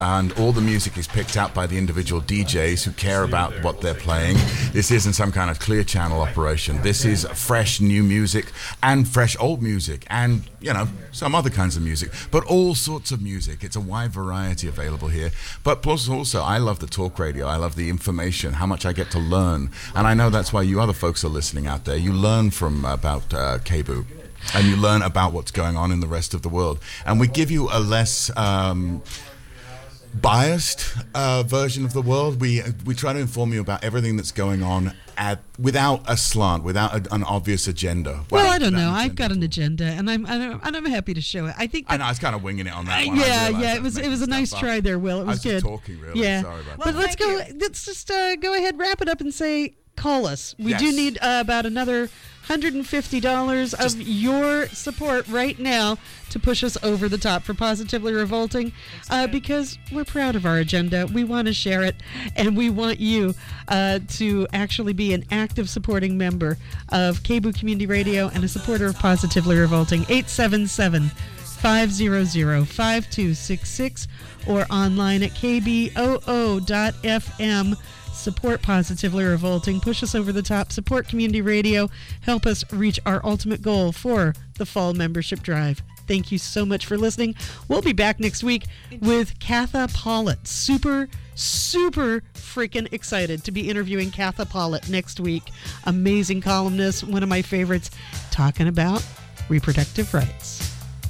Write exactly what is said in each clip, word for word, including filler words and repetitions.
And all the music is picked out by the individual D Js who care about what they're playing. This isn't some kind of clear channel operation. This is fresh new music and fresh old music and, you know, some other kinds of music, but all sorts of music. It's a wide variety available here. But plus also, I love the talk radio. I love the information, how much I get to learn. And I know that's why you other folks are listening out there. You learn from about uh, K B O O. And you learn about what's going on in the rest of the world. And we give you a less... Um, biased uh, version of the world. We we try to inform you about everything that's going on at without a slant, without a, an obvious agenda. Well, well I don't know. I've got an agenda, and I'm and I'm happy to show it. I think. I know I was kind of winging it on that one. Yeah, yeah. It was it was a nice try there, Will. It was, I was good. Just talking, really. Yeah. Sorry about but that. But let's go. You. Let's just uh, go ahead, wrap it up, and say, call us. We yes. do need uh, about another one hundred fifty dollars of your support right now to push us over the top for Positively Revolting, uh, because we're proud of our agenda. We want to share it, and we want you uh, to actually be an active supporting member of K B O O Community Radio and a supporter of Positively Revolting. eight seven seven, five hundred, five two six six or online at k b o o dot f m. Support Positively Revolting, push us over the top, support community radio, help us reach our ultimate goal for the fall membership drive. Thank you so much for listening. We'll be back next week with Katha Pollitt. Super, super freaking excited to be interviewing Katha Pollitt next week. Amazing columnist, one of my favorites, talking about reproductive rights.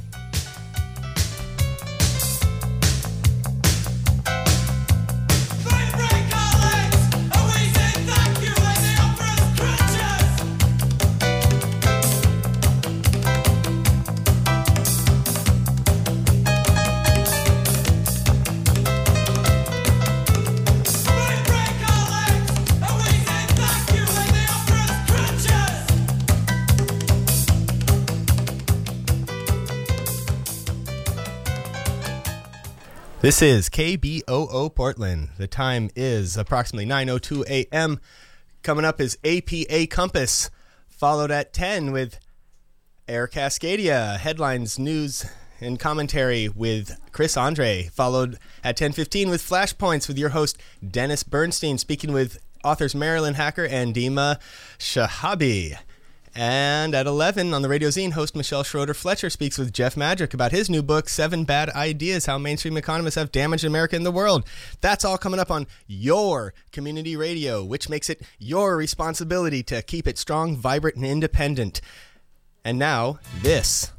This is K B O O Portland. The time is approximately nine oh two a.m. Coming up is A P A Compass, followed at ten with Air Cascadia, headlines, news, and commentary with Chris Andre, followed at ten fifteen with Flashpoints with your host Dennis Bernstein, speaking with authors Marilyn Hacker and Dima Shahabi. And at eleven on the Radio Zine, host Michelle Schroeder-Fletcher speaks with Jeff Madrick about his new book, Seven Bad Ideas, How Mainstream Economists Have Damaged America and the World. That's all coming up on your community radio, which makes it your responsibility to keep it strong, vibrant, and independent. And now, this.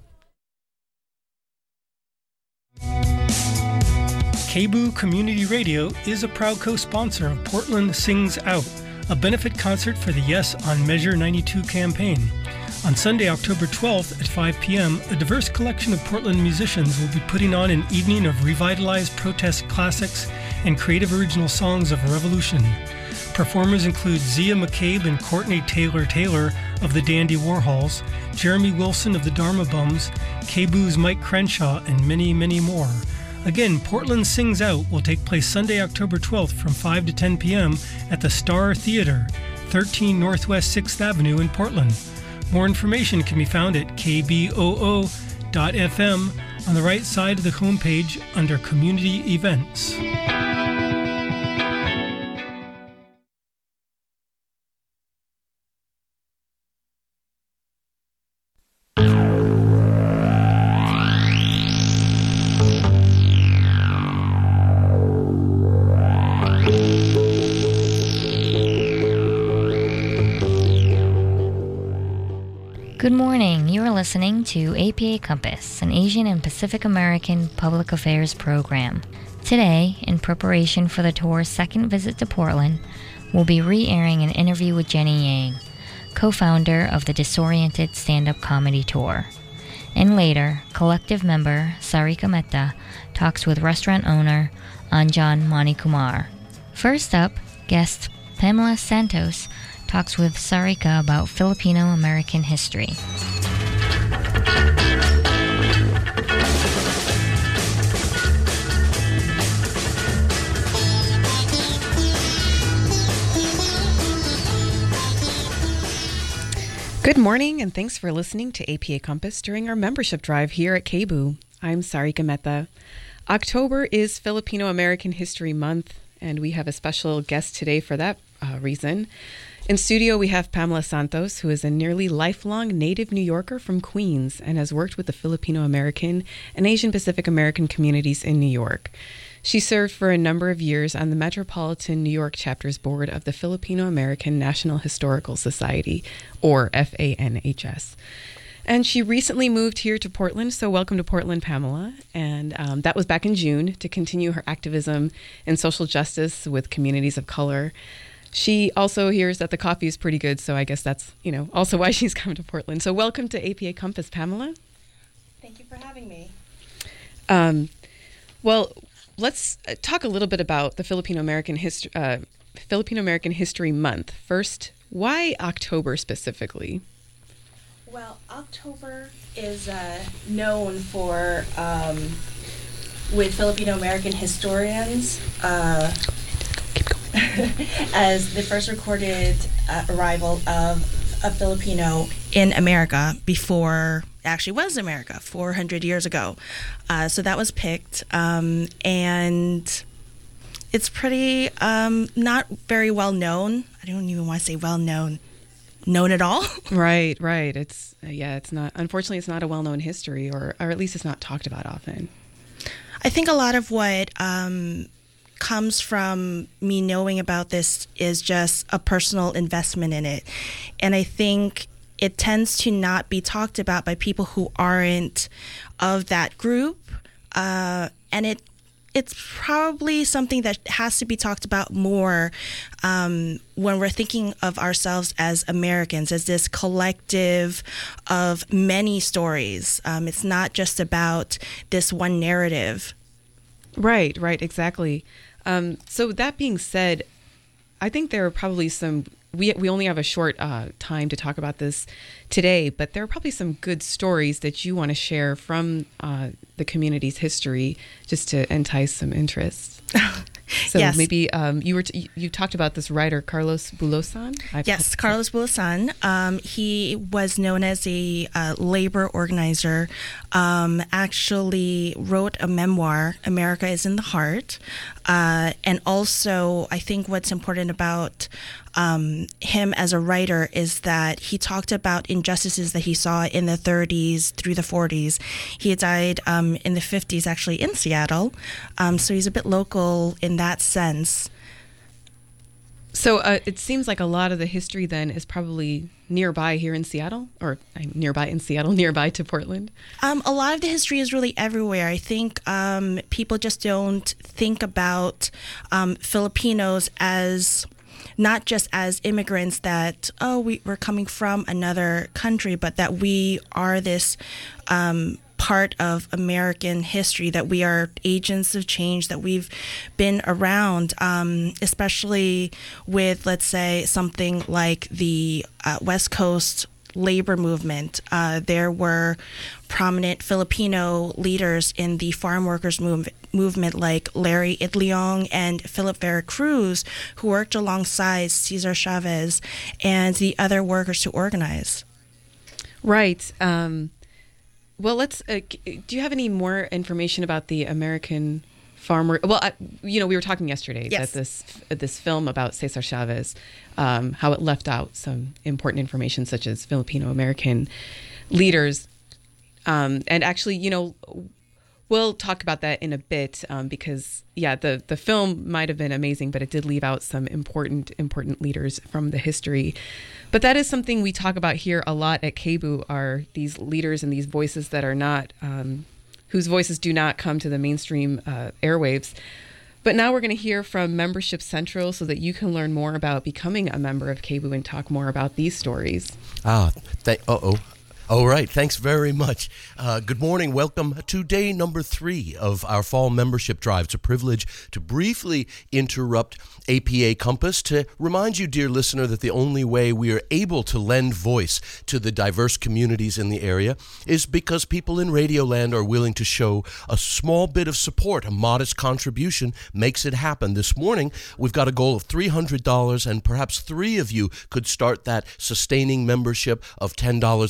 K B O O Community Radio is a proud co-sponsor of Portland Sings Out, a benefit concert for the Yes on Measure ninety-two campaign. On Sunday, October twelfth at five p.m., a diverse collection of Portland musicians will be putting on an evening of revitalized protest classics and creative original songs of revolution. Performers include Zia McCabe and Courtney Taylor Taylor of the Dandy Warhols, Jeremy Wilson of the Dharma Bums, K B O O's Mike Crenshaw, and many, many more. Again, Portland Sings Out will take place Sunday, October twelfth from five to ten p.m. at the Star Theater, thirteen Northwest sixth Avenue in Portland. More information can be found at k b o o dot f m on the right side of the homepage under Community Events. Good morning. You are listening to A P A Compass, an Asian and Pacific American public affairs program. Today, in preparation for the tour's second visit to Portland, we'll be re-airing an interview with Jenny Yang, co-founder of the Disoriented Stand-Up Comedy Tour. And later, collective member Sarika Mehta talks with restaurant owner Anjan Manikumar. First up, guest Pamela Santos talks with Sarika about Filipino-American history. Good morning, and thanks for listening to A P A Compass during our membership drive here at K B O O. I'm Sarika Mehta. October is Filipino American History Month, and we have a special guest today for that uh, reason. In studio, we have Pamela Santos, who is a nearly lifelong native New Yorker from Queens and has worked with the Filipino American and Asian Pacific American communities in New York. She served for a number of years on the Metropolitan New York Chapter's board of the Filipino American National Historical Society, or F A N H S. And she recently moved here to Portland, so welcome to Portland, Pamela. And um, that was back in June to continue her activism in social justice with communities of color. She also hears that the coffee is pretty good, so I guess that's, you know, also why she's come to Portland. So welcome to A P A Compass, Pamela. Thank you for having me. Um, well, let's talk a little bit about the Filipino American History uh, Filipino American History Month. First, why October specifically? Well, October is uh, known for, um, with Filipino American historians, uh, as the first recorded uh, arrival of a Filipino in America before it actually was America four hundred years ago. Uh, so that was picked, um, and it's pretty um, not very well known. I don't even want to say well known. Known at all. Right, right. It's uh, yeah, it's not, unfortunately it's not a well-known history, or or at least it's not talked about often. I think a lot of what um, comes from me knowing about this is just a personal investment in it. And I think it tends to not be talked about by people who aren't of that group. Uh, and it It's probably something that has to be talked about more um, when we're thinking of ourselves as Americans, as this collective of many stories. Um, it's not just about this one narrative. Right, right, exactly. Um, so that being said, I think there are probably some, we, we only have a short uh, time to talk about this today, but there are probably some good stories that you want to share from uh, the community's history just to entice some interest. So yes. maybe um, you were t- you talked about this writer, Carlos Bulosan? I've yes, Carlos Bulosan. Um, he was known as a uh, labor organizer, um, actually wrote a memoir, America is in the Heart. Uh, and also, I think what's important about um, him as a writer is that he talked about injustices that he saw in the thirties through the forties. He died um, in the fifties, actually, in Seattle. Um, so he's a bit local in that sense. So uh, it seems like a lot of the history then is probably nearby here in Seattle, or uh, nearby in Seattle, nearby to Portland. Um, a lot of the history is really everywhere. I think um, people just don't think about um, Filipinos as not just as immigrants that, oh, we, we're coming from another country, but that we are this um, part of American history, that we are agents of change, that we've been around, um, especially with, let's say, something like the uh, West Coast labor movement. Uh, there were prominent Filipino leaders in the farm workers move- movement like Larry Itliong and Philip Vera Cruz, who worked alongside Cesar Chavez and the other workers to organize. Right. Um, well, let's. Uh, do you have any more information about the American farmer? Well, I, you know, we were talking yesterday yes. that this this film about Cesar Chavez, um, how it left out some important information such as Filipino American leaders, um, and actually, you know, we'll talk about that in a bit um, because yeah, the the film might have been amazing, but it did leave out some important important leaders from the history. But that is something we talk about here a lot at K B U, are these leaders and these voices that are not. Um, whose voices do not come to the mainstream uh, airwaves. But now we're going to hear from Membership Central so that you can learn more about becoming a member of K B U and talk more about these stories. Ah, th- uh-oh. All right, thanks very much. Uh, good morning. Welcome to day number three of our fall membership drive. It's a privilege to briefly interrupt A P A Compass to remind you, dear listener, that the only way we are able to lend voice to the diverse communities in the area is because people in Radioland are willing to show a small bit of support. A modest contribution makes it happen. This morning, we've got a goal of three hundred dollars, and perhaps three of you could start that sustaining membership of ten dollars a month.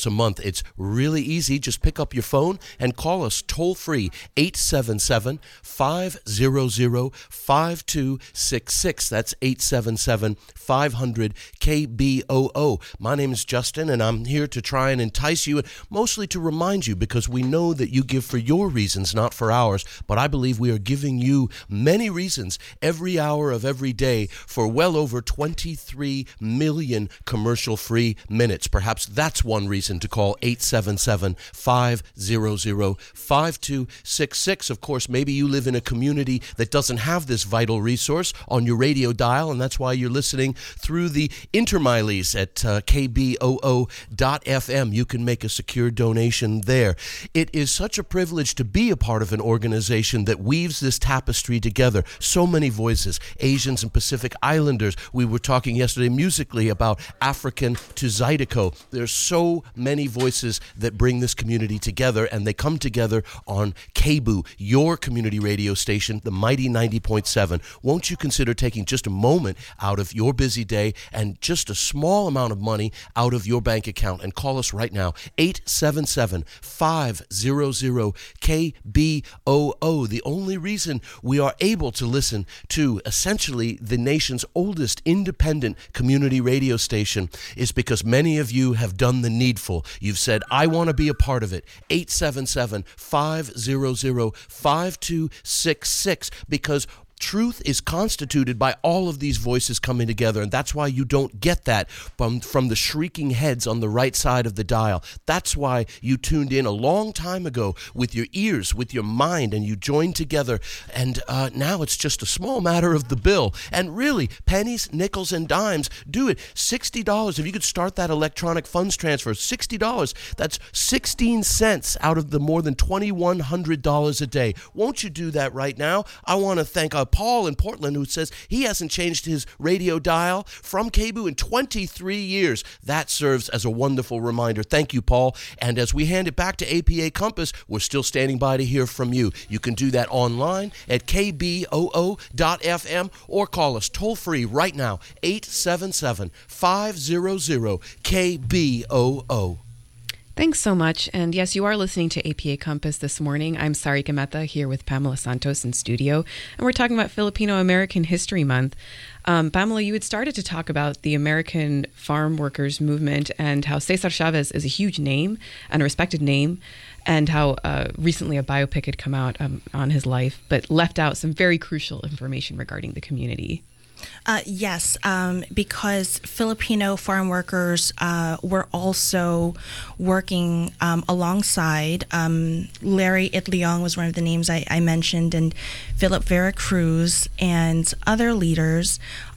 It's really easy. Just pick up your phone and call us toll free, eight seven seven, five hundred, five two six six. That's eight seven seven, five hundred, K B O O. My name is Justin, and I'm here to try and entice you, and mostly to remind you, because we know that you give for your reasons, not for ours. But I believe we are giving you many reasons every hour of every day for well over twenty-three million commercial-free minutes. Perhaps that's one reason to call eight seven seven, five hundred, five two six six. Of course, maybe you live in a community that doesn't have this vital resource on your radio dial, and that's why you're listening through the intermiles at uh, K B O O dot F M. You can make a secure donation there. It is such a privilege to be a part of an organization that weaves this tapestry together. So many voices, Asians and Pacific Islanders. We were talking yesterday musically about African to Zydeco. There's so many voices that bring this community together, and they come together on K B O O, your community radio station, the mighty ninety point seven. Won't you consider taking just a moment out of your busy day and just a small amount of money out of your bank account and call us right now, eight seven seven, five hundred, K B O O. The only reason we are able to listen to essentially the nation's oldest independent community radio station is because many of you have done the needful. You've said, I want to be a part of it. eight seven seven, five hundred, five two six six, because truth is constituted by all of these voices coming together, and that's why you don't get that from, from the shrieking heads on the right side of the dial. That's why you tuned in a long time ago with your ears, with your mind, and you joined together, and uh, now it's just a small matter of the bill. And really, pennies, nickels, and dimes, do it. sixty dollars, if you could start that electronic funds transfer, sixty dollars, that's sixteen cents out of the more than twenty-one hundred dollars a day. Won't you do that right now? I want to thank our Paul in Portland, who says he hasn't changed his radio dial from K B O O in twenty-three years. That serves as a wonderful reminder. Thank you, Paul. And as we hand it back to A P A Compass, we're still standing by to hear from you. You can do that online at K B O O dot F M or call us toll free right now, eight seven seven, five hundred, K B O O. Thanks so much. And yes, you are listening to A P A Compass this morning. I'm Sarika Mehta here with Pamela Santos in studio, and we're talking about Filipino American History Month. Um, Pamela, you had started to talk about the American farm workers movement and how Cesar Chavez is a huge name and a respected name, and how uh, recently a biopic had come out um, on his life, but left out some very crucial information regarding the community. Uh, yes, um, because Filipino farm workers uh, were also working um, alongside. Um, Larry Itliong was one of the names I, I mentioned, and Philip Vera Cruz and other leaders.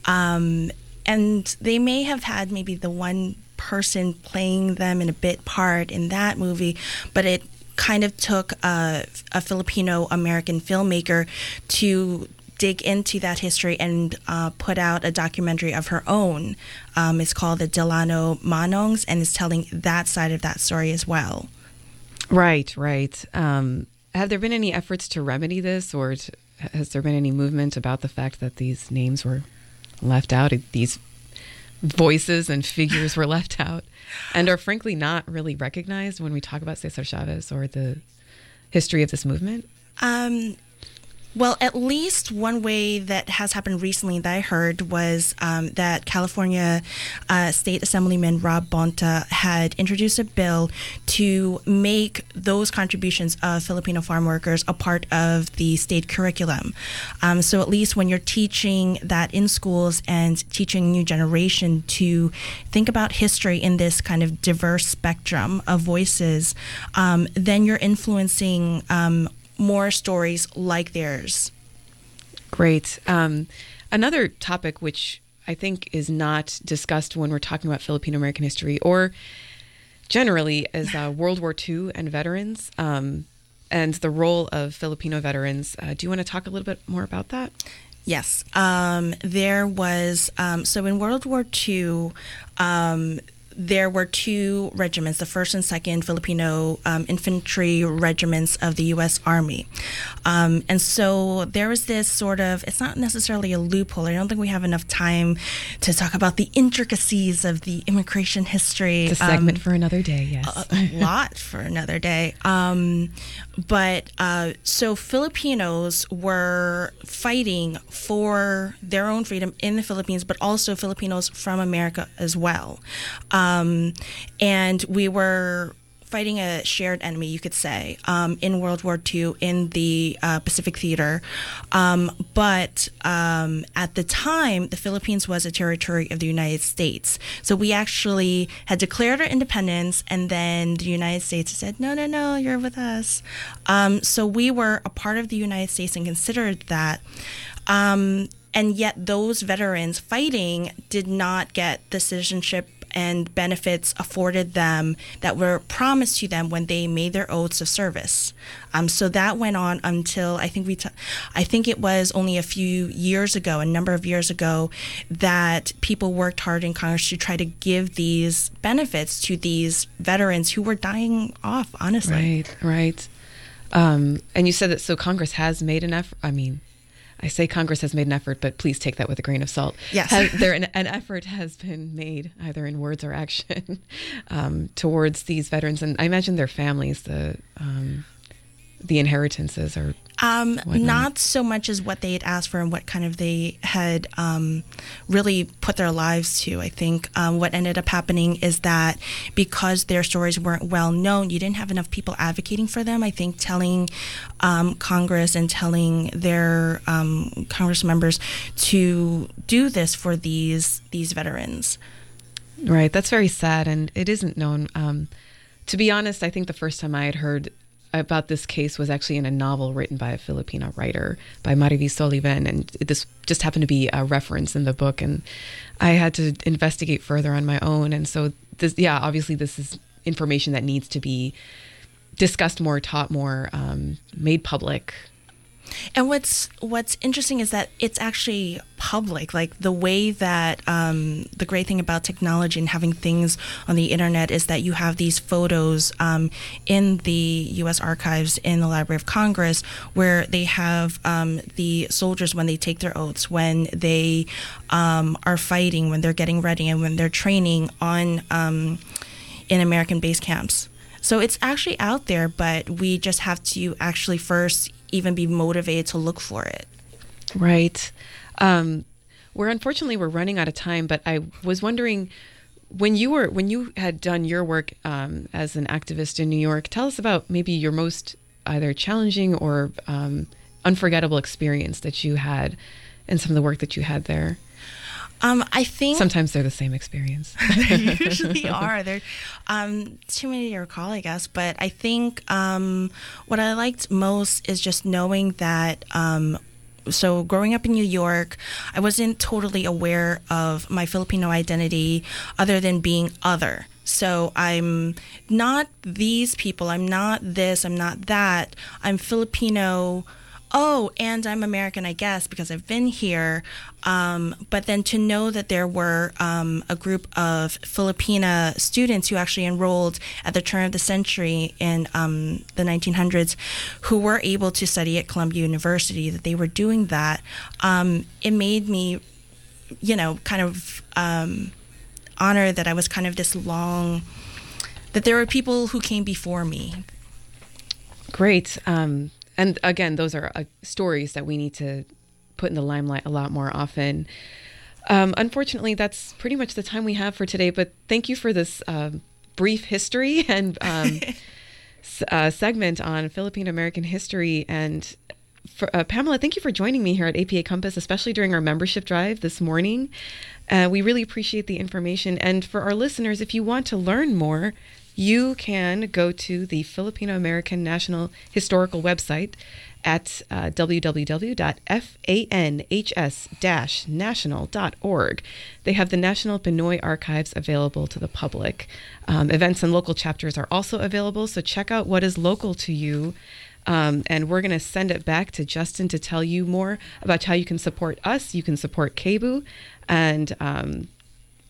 Um, and they may have had maybe the one person playing them in a bit part in that movie, but it kind of took a, a Filipino American filmmaker to dig into that history and uh, put out a documentary of her own. Um, it's called The Delano Manongs, and is telling that side of that story as well. Right, right. Um, have there been any efforts to remedy this, or to, has there been any movement about the fact that these names were left out, these voices and figures were left out, and are frankly not really recognized when we talk about Cesar Chavez or the history of this movement? Um, Well, at least one way that has happened recently that I heard was um, that California uh, State Assemblyman Rob Bonta had introduced a bill to make those contributions of Filipino farm workers a part of the state curriculum. Um, so at least when you're teaching that in schools and teaching new generation to think about history in this kind of diverse spectrum of voices, um, then you're influencing um, more stories like theirs. Great. Um, another topic which I think is not discussed when we're talking about Filipino American history or generally is uh, World War Two and veterans um, and the role of Filipino veterans. Uh, do you want to talk a little bit more about that? Yes. Um, there was, um, so in World War Two, um, there were two regiments, the first and second Filipino um, infantry regiments of the U S Army. Um, and so there was this sort of, it's not necessarily a loophole. I don't think we have enough time to talk about the intricacies of the immigration history. It's a segment um, for another day, yes. A, a lot for another day. Um, but uh, so Filipinos were fighting for their own freedom in the Philippines, but also Filipinos from America as well. Um, and we were fighting a shared enemy, you could say, um, in World War Two in the uh, Pacific Theater. Um, but um, at the time, the Philippines was a territory of the United States. So we actually had declared our independence, and then the United States said, no, no, no, you're with us. Um, so we were a part of the United States and considered that. Um, and yet those veterans fighting did not get the citizenship and benefits afforded them that were promised to them when they made their oaths of service. Um, so that went on until I think we, t- I think it was only a few years ago, a number of years ago, that people worked hard in Congress to try to give these benefits to these veterans who were dying off, honestly. Right, right. Um, and you said that, so Congress has made an effort, I mean, I say Congress has made an effort, but please take that with a grain of salt. Yes. Has there an, an effort has been made, either in words or action, um, towards these veterans, and I imagine their families, the um, the inheritances are um, whatnot. Not so much as what they had asked for and what kind of they had um, really put their lives to. I think um, what ended up happening is that because their stories weren't well known, you didn't have enough people advocating for them. I think telling um, Congress and telling their um, Congress members to do this for these these veterans. Right. That's very sad, and it isn't known. Um, to be honest, I think the first time I had heard about this case was actually in a novel written by a Filipino writer, by Mariví Soliven, and this just happened to be a reference in the book, and I had to investigate further on my own. And so this, yeah, obviously this is information that needs to be discussed more, taught more, um, made public. And what's what's interesting is that it's actually public. Like the way that um, the great thing about technology and having things on the internet is that you have these photos um, in the U S archives in the Library of Congress where they have um, the soldiers when they take their oaths, when they um, are fighting, when they're getting ready, and when they're training on um, in American base camps. So it's actually out there, but we just have to actually first even be motivated to look for it. Right. Um, we're unfortunately we're running out of time, but I was wondering, when you were when you had done your work um, as an activist in New York, tell us about maybe your most either challenging or um, unforgettable experience that you had in some of the work that you had there. Um, I think sometimes they're the same experience. They usually are. They're um, too many to recall, I guess. But I think um, what I liked most is just knowing that. Um, so growing up in New York, I wasn't totally aware of my Filipino identity other than being other. So I'm not these people. I'm not this. I'm not that. I'm Filipino. Oh, and I'm American, I guess, because I've been here. Um, but then to know that there were um, a group of Filipina students who actually enrolled at the turn of the century in um, the nineteen hundreds who were able to study at Columbia University, that they were doing that, um, it made me, you know, kind of um, honored that I was kind of this long, that there were people who came before me. Great. Um And again, those are uh, stories that we need to put in the limelight a lot more often. Um, unfortunately, that's pretty much the time we have for today. But thank you for this uh, brief history and um, s- uh, segment on Filipino American history. And for, uh, Pamela, thank you for joining me here at A P A Compass, especially during our membership drive this morning. Uh, we really appreciate the information. And for our listeners, if you want to learn more, you can go to the Filipino American National Historical website at uh, w w w dot f a n h s dash national dot org. They have the National Pinoy Archives available to the public. Um, events and local chapters are also available, so check out what is local to you. Um, and we're going to send it back to Justin to tell you more about how you can support us. You can support K B U, and um,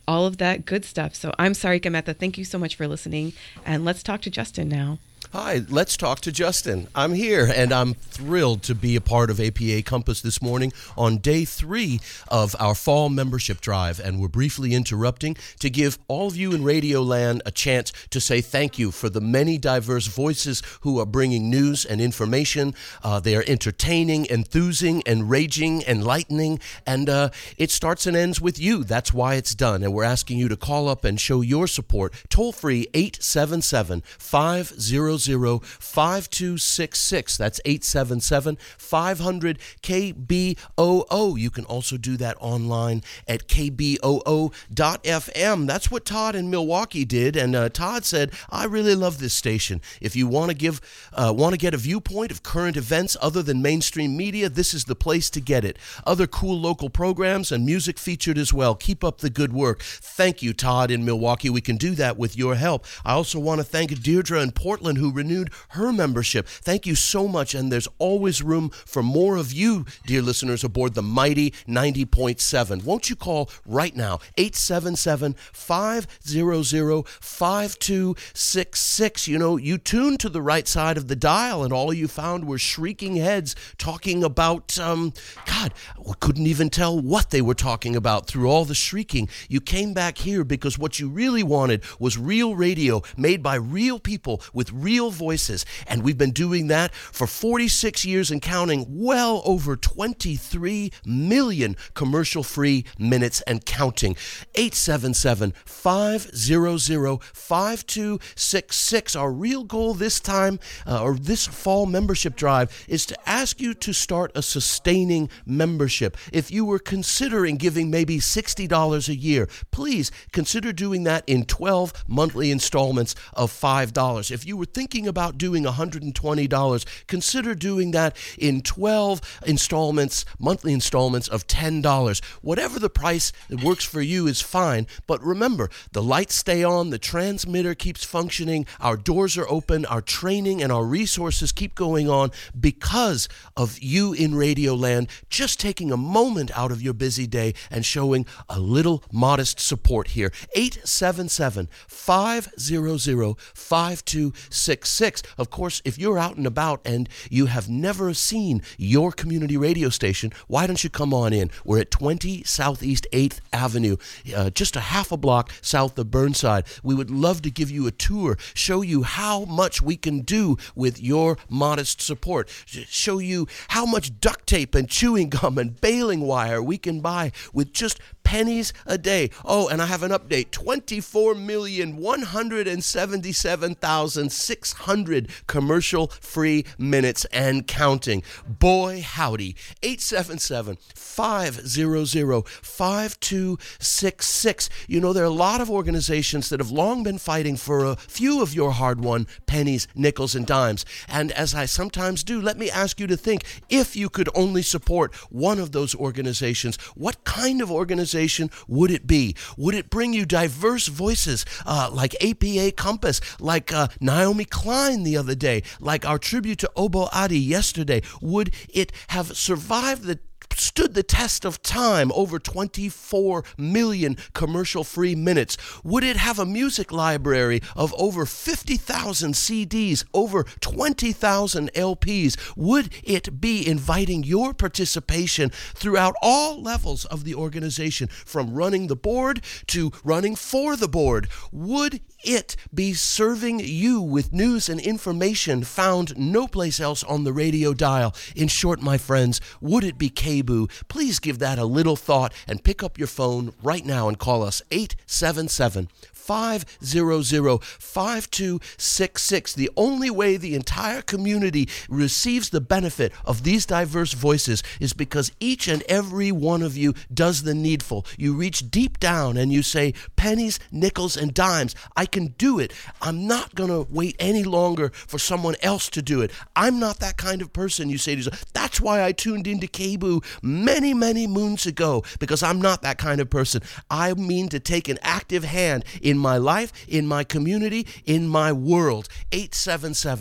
all of that good stuff. So I'm Sarika Mehta. Thank you so much for listening. And let's talk to Justin now. Hi, let's talk to Justin. I'm here, and I'm thrilled to be a part of A P A Compass this morning on day three of our fall membership drive, and we're briefly interrupting to give all of you in Radio Land a chance to say thank you for the many diverse voices who are bringing news and information. Uh, they are entertaining, enthusing, enraging, enlightening, and uh, it starts and ends with you. That's why it's done, and we're asking you to call up and show your support. Toll-free eight seven seven, five hundred, five two six six. That's eight seven seven, five hundred, K B O O. You can also do that online at K B O O dot F M. That's what Todd in Milwaukee did, and uh, Todd said, I really love this station. If you want to give, uh, want to get a viewpoint of current events other than mainstream media, this is the place to get it. Other cool local programs and music featured as well. Keep up the good work. Thank you, Todd in Milwaukee. We can do that with your help. I also want to thank Deirdre in Portland, who renewed her membership. Thank you so much, and there's always room for more of you, dear listeners, aboard the mighty ninety point seven. Won't you call right now, eight seven seven, five hundred, five two six six. You know, you tuned to the right side of the dial, and all you found were shrieking heads talking about, um, God, we couldn't even tell what they were talking about through all the shrieking. You came back here because what you really wanted was real radio made by real people with real voices, and we've been doing that for forty-six years and counting, well over twenty-three million commercial-free minutes and counting. eight seven seven, five hundred, five two six six. Our real goal this time, uh, or this fall membership drive, is to ask you to start a sustaining membership. If you were considering giving maybe sixty dollars a year, please consider doing that in twelve monthly installments of five dollars. If you were thinking about doing one hundred twenty dollars, consider doing that in twelve installments, monthly installments of ten dollars. Whatever the price that works for you is fine, but remember, the lights stay on, the transmitter keeps functioning, our doors are open, our training and our resources keep going on because of you in Radio Land just taking a moment out of your busy day and showing a little modest support here. eight seven seven, five hundred, five two six six. Of course, if you're out and about and you have never seen your community radio station, why don't you come on in? We're at twenty Southeast eighth Avenue, uh, just a half a block south of Burnside. We would love to give you a tour, show you how much we can do with your modest support, show you how much duct tape and chewing gum and baling wire we can buy with just pennies a day. Oh, and I have an update. twenty-four million, one hundred seventy-seven thousand, six hundred commercial-free minutes and counting. Boy, howdy. eight seven seven, five hundred, five two six six. You know, there are a lot of organizations that have long been fighting for a few of your hard-won pennies, nickels, and dimes. And as I sometimes do, let me ask you to think, if you could only support one of those organizations, what kind of organization would it be? Would it bring you diverse voices uh, like A P A Compass, like uh, Naomi Klein the other day, like our tribute to Obo Adi yesterday? Would it have survived the stood the test of time, over twenty-four million commercial-free minutes? Would it have a music library of over fifty thousand C Ds, over twenty thousand L Ps? Would it be inviting your participation throughout all levels of the organization, from running the board to running for the board? Would it be serving you with news and information found no place else on the radio dial? In short, my friends, would it be K B O O? Please give that a little thought and pick up your phone right now and call us eight seven seven, five hundred, five two six six. The only way the entire community receives the benefit of these diverse voices is because each and every one of you does the needful. You reach deep down and you say, pennies, nickels, and dimes, I can do it. I'm not going to wait any longer for someone else to do it. I'm not that kind of person, you say to yourself. That's why I tuned into K B O O many, many moons ago, because I'm not that kind of person. I mean to take an active hand in my life, in my community, in my world. eight seven seven,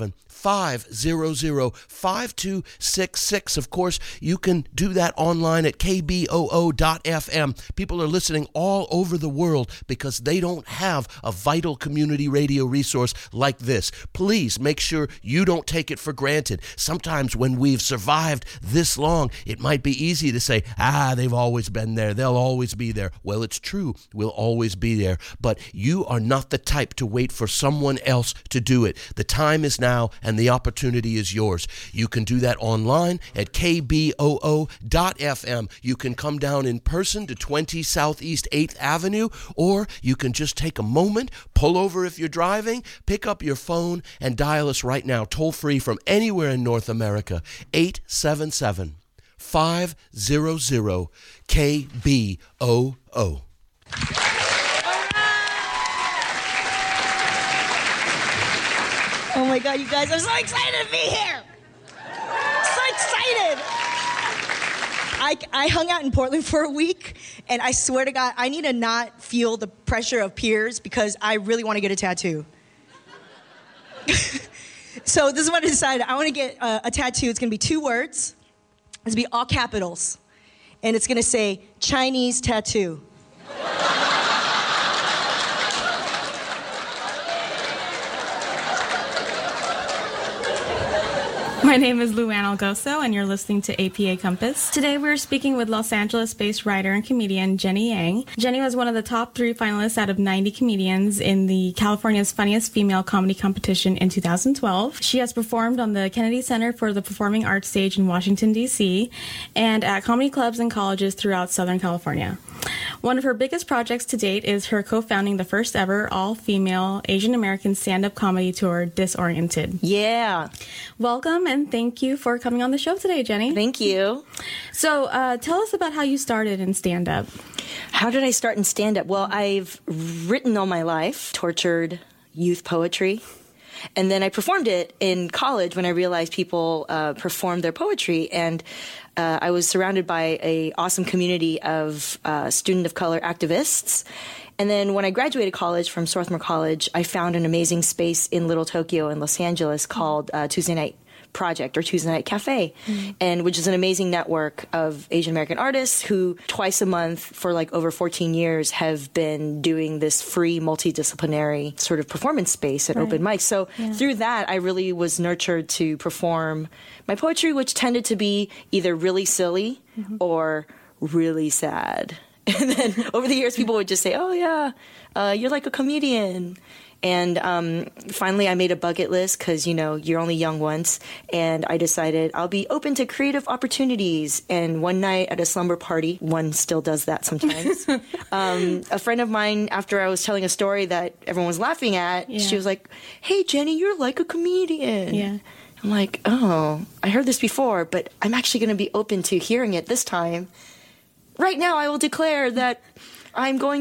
five hundred, five two six six. Of course, you can do that online at k b o o dot f m. People are listening all over the world because they don't have a vital community radio resource like this. Please make sure you don't take it for granted. Sometimes when we've survived this long, it might be easy to say, ah, they've always been there. They'll always be there. Well, it's true. We'll always be there. But you are not the type to wait for someone else to do it. The time is now and the opportunity is yours. You can do that online at k b o o dot f m. You can come down in person to twenty Southeast eighth Avenue, or you can just take a moment, pull over if you're driving, pick up your phone, and dial us right now, toll free from anywhere in North America, eight seven seven, five hundred, K B O O. Oh my God, you guys, I'm so excited to be here. So excited. I, I hung out in Portland for a week, and I swear to God, I need to not feel the pressure of peers because I really want to get a tattoo. So this is what I decided. I want to get a, a tattoo. It's going to be two words. It's going to be all capitals. And it's going to say, Chinese tattoo. My name is Luann Algoso, and you're listening to A P A Compass. Today, we're speaking with Los Angeles-based writer and comedian Jenny Yang. Jenny was one of the top three finalists out of ninety comedians in the California's Funniest Female Comedy Competition in two thousand twelve. She has performed on the Kennedy Center for the Performing Arts stage in Washington, D C, and at comedy clubs and colleges throughout Southern California. One of her biggest projects to date is her co-founding the first ever all-female Asian-American stand-up comedy tour, Disoriented. Yeah. Welcome, and thank you for coming on the show today, Jenny. Thank you. So uh, tell us about how you started in stand-up. How did I start in stand-up? Well, I've written all my life, tortured youth poetry. And then I performed it in college when I realized people uh, performed their poetry. And uh, I was surrounded by an awesome community of uh, student of color activists. And then when I graduated college from Swarthmore College, I found an amazing space in Little Tokyo in Los Angeles called uh, Tuesday Night Project or Tuesday Night Cafe, mm-hmm. and which is an amazing network of Asian American artists who twice a month for like over fourteen years have been doing this free multidisciplinary sort of performance space at right. open mics. So yeah. through that, I really was nurtured to perform my poetry, which tended to be either really silly mm-hmm. or really sad. And then over the years, people would just say, oh, yeah, uh, you're like a comedian. And um, finally, I made a bucket list because, you know, you're only young once. And I decided I'll be open to creative opportunities. And one night at a slumber party, one still does that sometimes, um, a friend of mine, after I was telling a story that everyone was laughing at, yeah. she was like, hey, Jenny, you're like a comedian. Yeah. I'm like, oh, I heard this before, but I'm actually going to be open to hearing it this time. Right now, I will declare that I'm going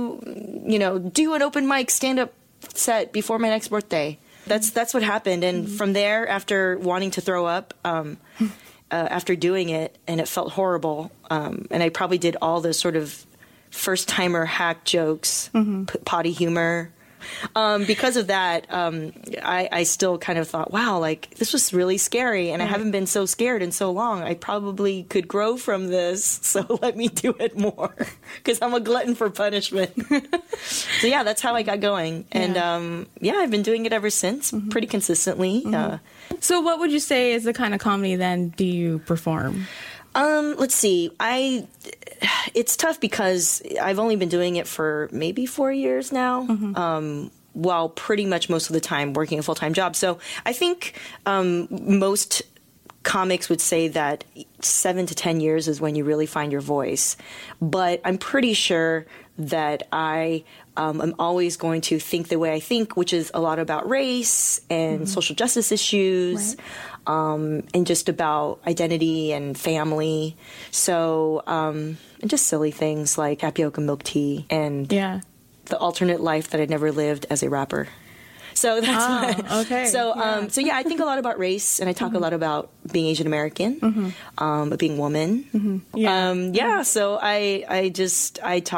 to, you know, do an open mic stand-up set before my next birthday. That's that's what happened. And mm-hmm. from there, after wanting to throw up, um, uh, after doing it, and it felt horrible, um, and I probably did all the sort of first-timer hack jokes, mm-hmm. p- potty humor. Um, because of that, um, I, I still kind of thought, wow, like, this was really scary, and right. I haven't been so scared in so long. I probably could grow from this, so let me do it more, because I'm a glutton for punishment. So, yeah, that's how I got going. Yeah. And, um, yeah, I've been doing it ever since, mm-hmm. pretty consistently. Mm-hmm. Uh, so what would you say is the kind of comedy, then, do you perform? Um, let's see. I, it's tough because I've only been doing it for maybe four years now, mm-hmm. um, while pretty much most of the time working a full-time job. So I think um, most comics would say that seven to ten years is when you really find your voice. But I'm pretty sure that I um, am always going to think the way I think, which is a lot about race and mm-hmm. social justice issues. Right. Um, and just about identity and family. So, um, and just silly things like tapioca milk tea and yeah. the alternate life that I'd never lived as a rapper. So that's oh, what, okay. So, yeah. um, so yeah, I think a lot about race, and I talk mm-hmm. a lot about being Asian American, mm-hmm. um, being woman. Mm-hmm. Yeah. Um, yeah. So I, I just, I talk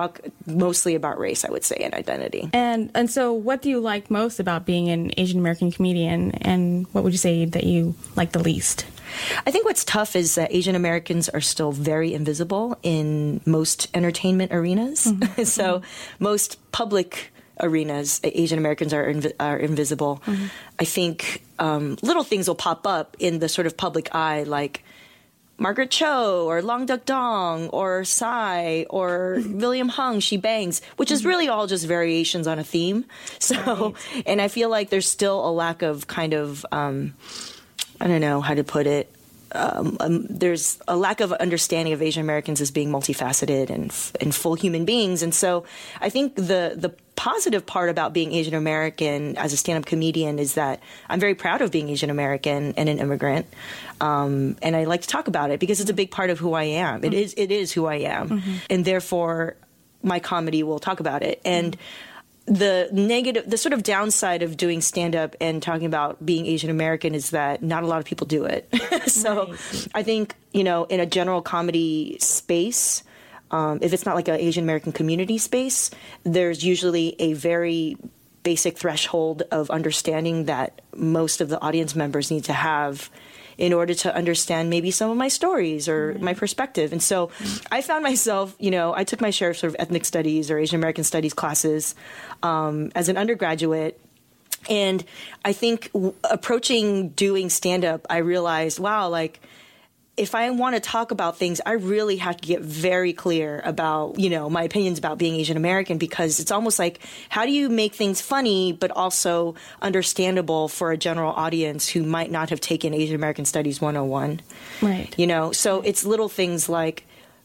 mostly about race, I would say, and identity. And and so what do you like most about being an Asian American comedian, and what would you say that you like the least? I think what's tough is that Asian Americans are still very invisible in most entertainment arenas. Mm-hmm. So mm-hmm. most public arenas, Asian Americans are invi- are invisible. Mm-hmm. I think um, little things will pop up in the sort of public eye, like Margaret Cho or Long Duck Dong or Psy or William Hung, She Bangs, which is really all just variations on a theme. So, right. And I feel like there's still a lack of kind of, um, I don't know how to put it. Um, um, there's a lack of understanding of Asian Americans as being multifaceted and and full human beings. And so I think the the positive part about being Asian American as a stand-up comedian is that I'm very proud of being Asian American and an immigrant. Um, and I like to talk about it because it's a big part of who I am. It is it is who I am. Mm-hmm. And therefore, my comedy will talk about it. And the negative, the sort of downside of doing stand-up and talking about being Asian American is that not a lot of people do it. So right. I think, you know, in a general comedy space, um, if it's not like an Asian American community space, there's usually a very basic threshold of understanding that most of the audience members need to have in order to understand maybe some of my stories or mm-hmm. my perspective. And so I found myself, you know, I took my share of sort of ethnic studies or Asian American studies classes um, as an undergraduate. And I think w- approaching doing stand-up, I realized, wow, like, if I want to talk about things, I really have to get very clear about, you know, my opinions about being Asian American, because it's almost like, how do you make things funny but also understandable for a general audience who might not have taken Asian American Studies one oh one? Right. You know, so it's little things like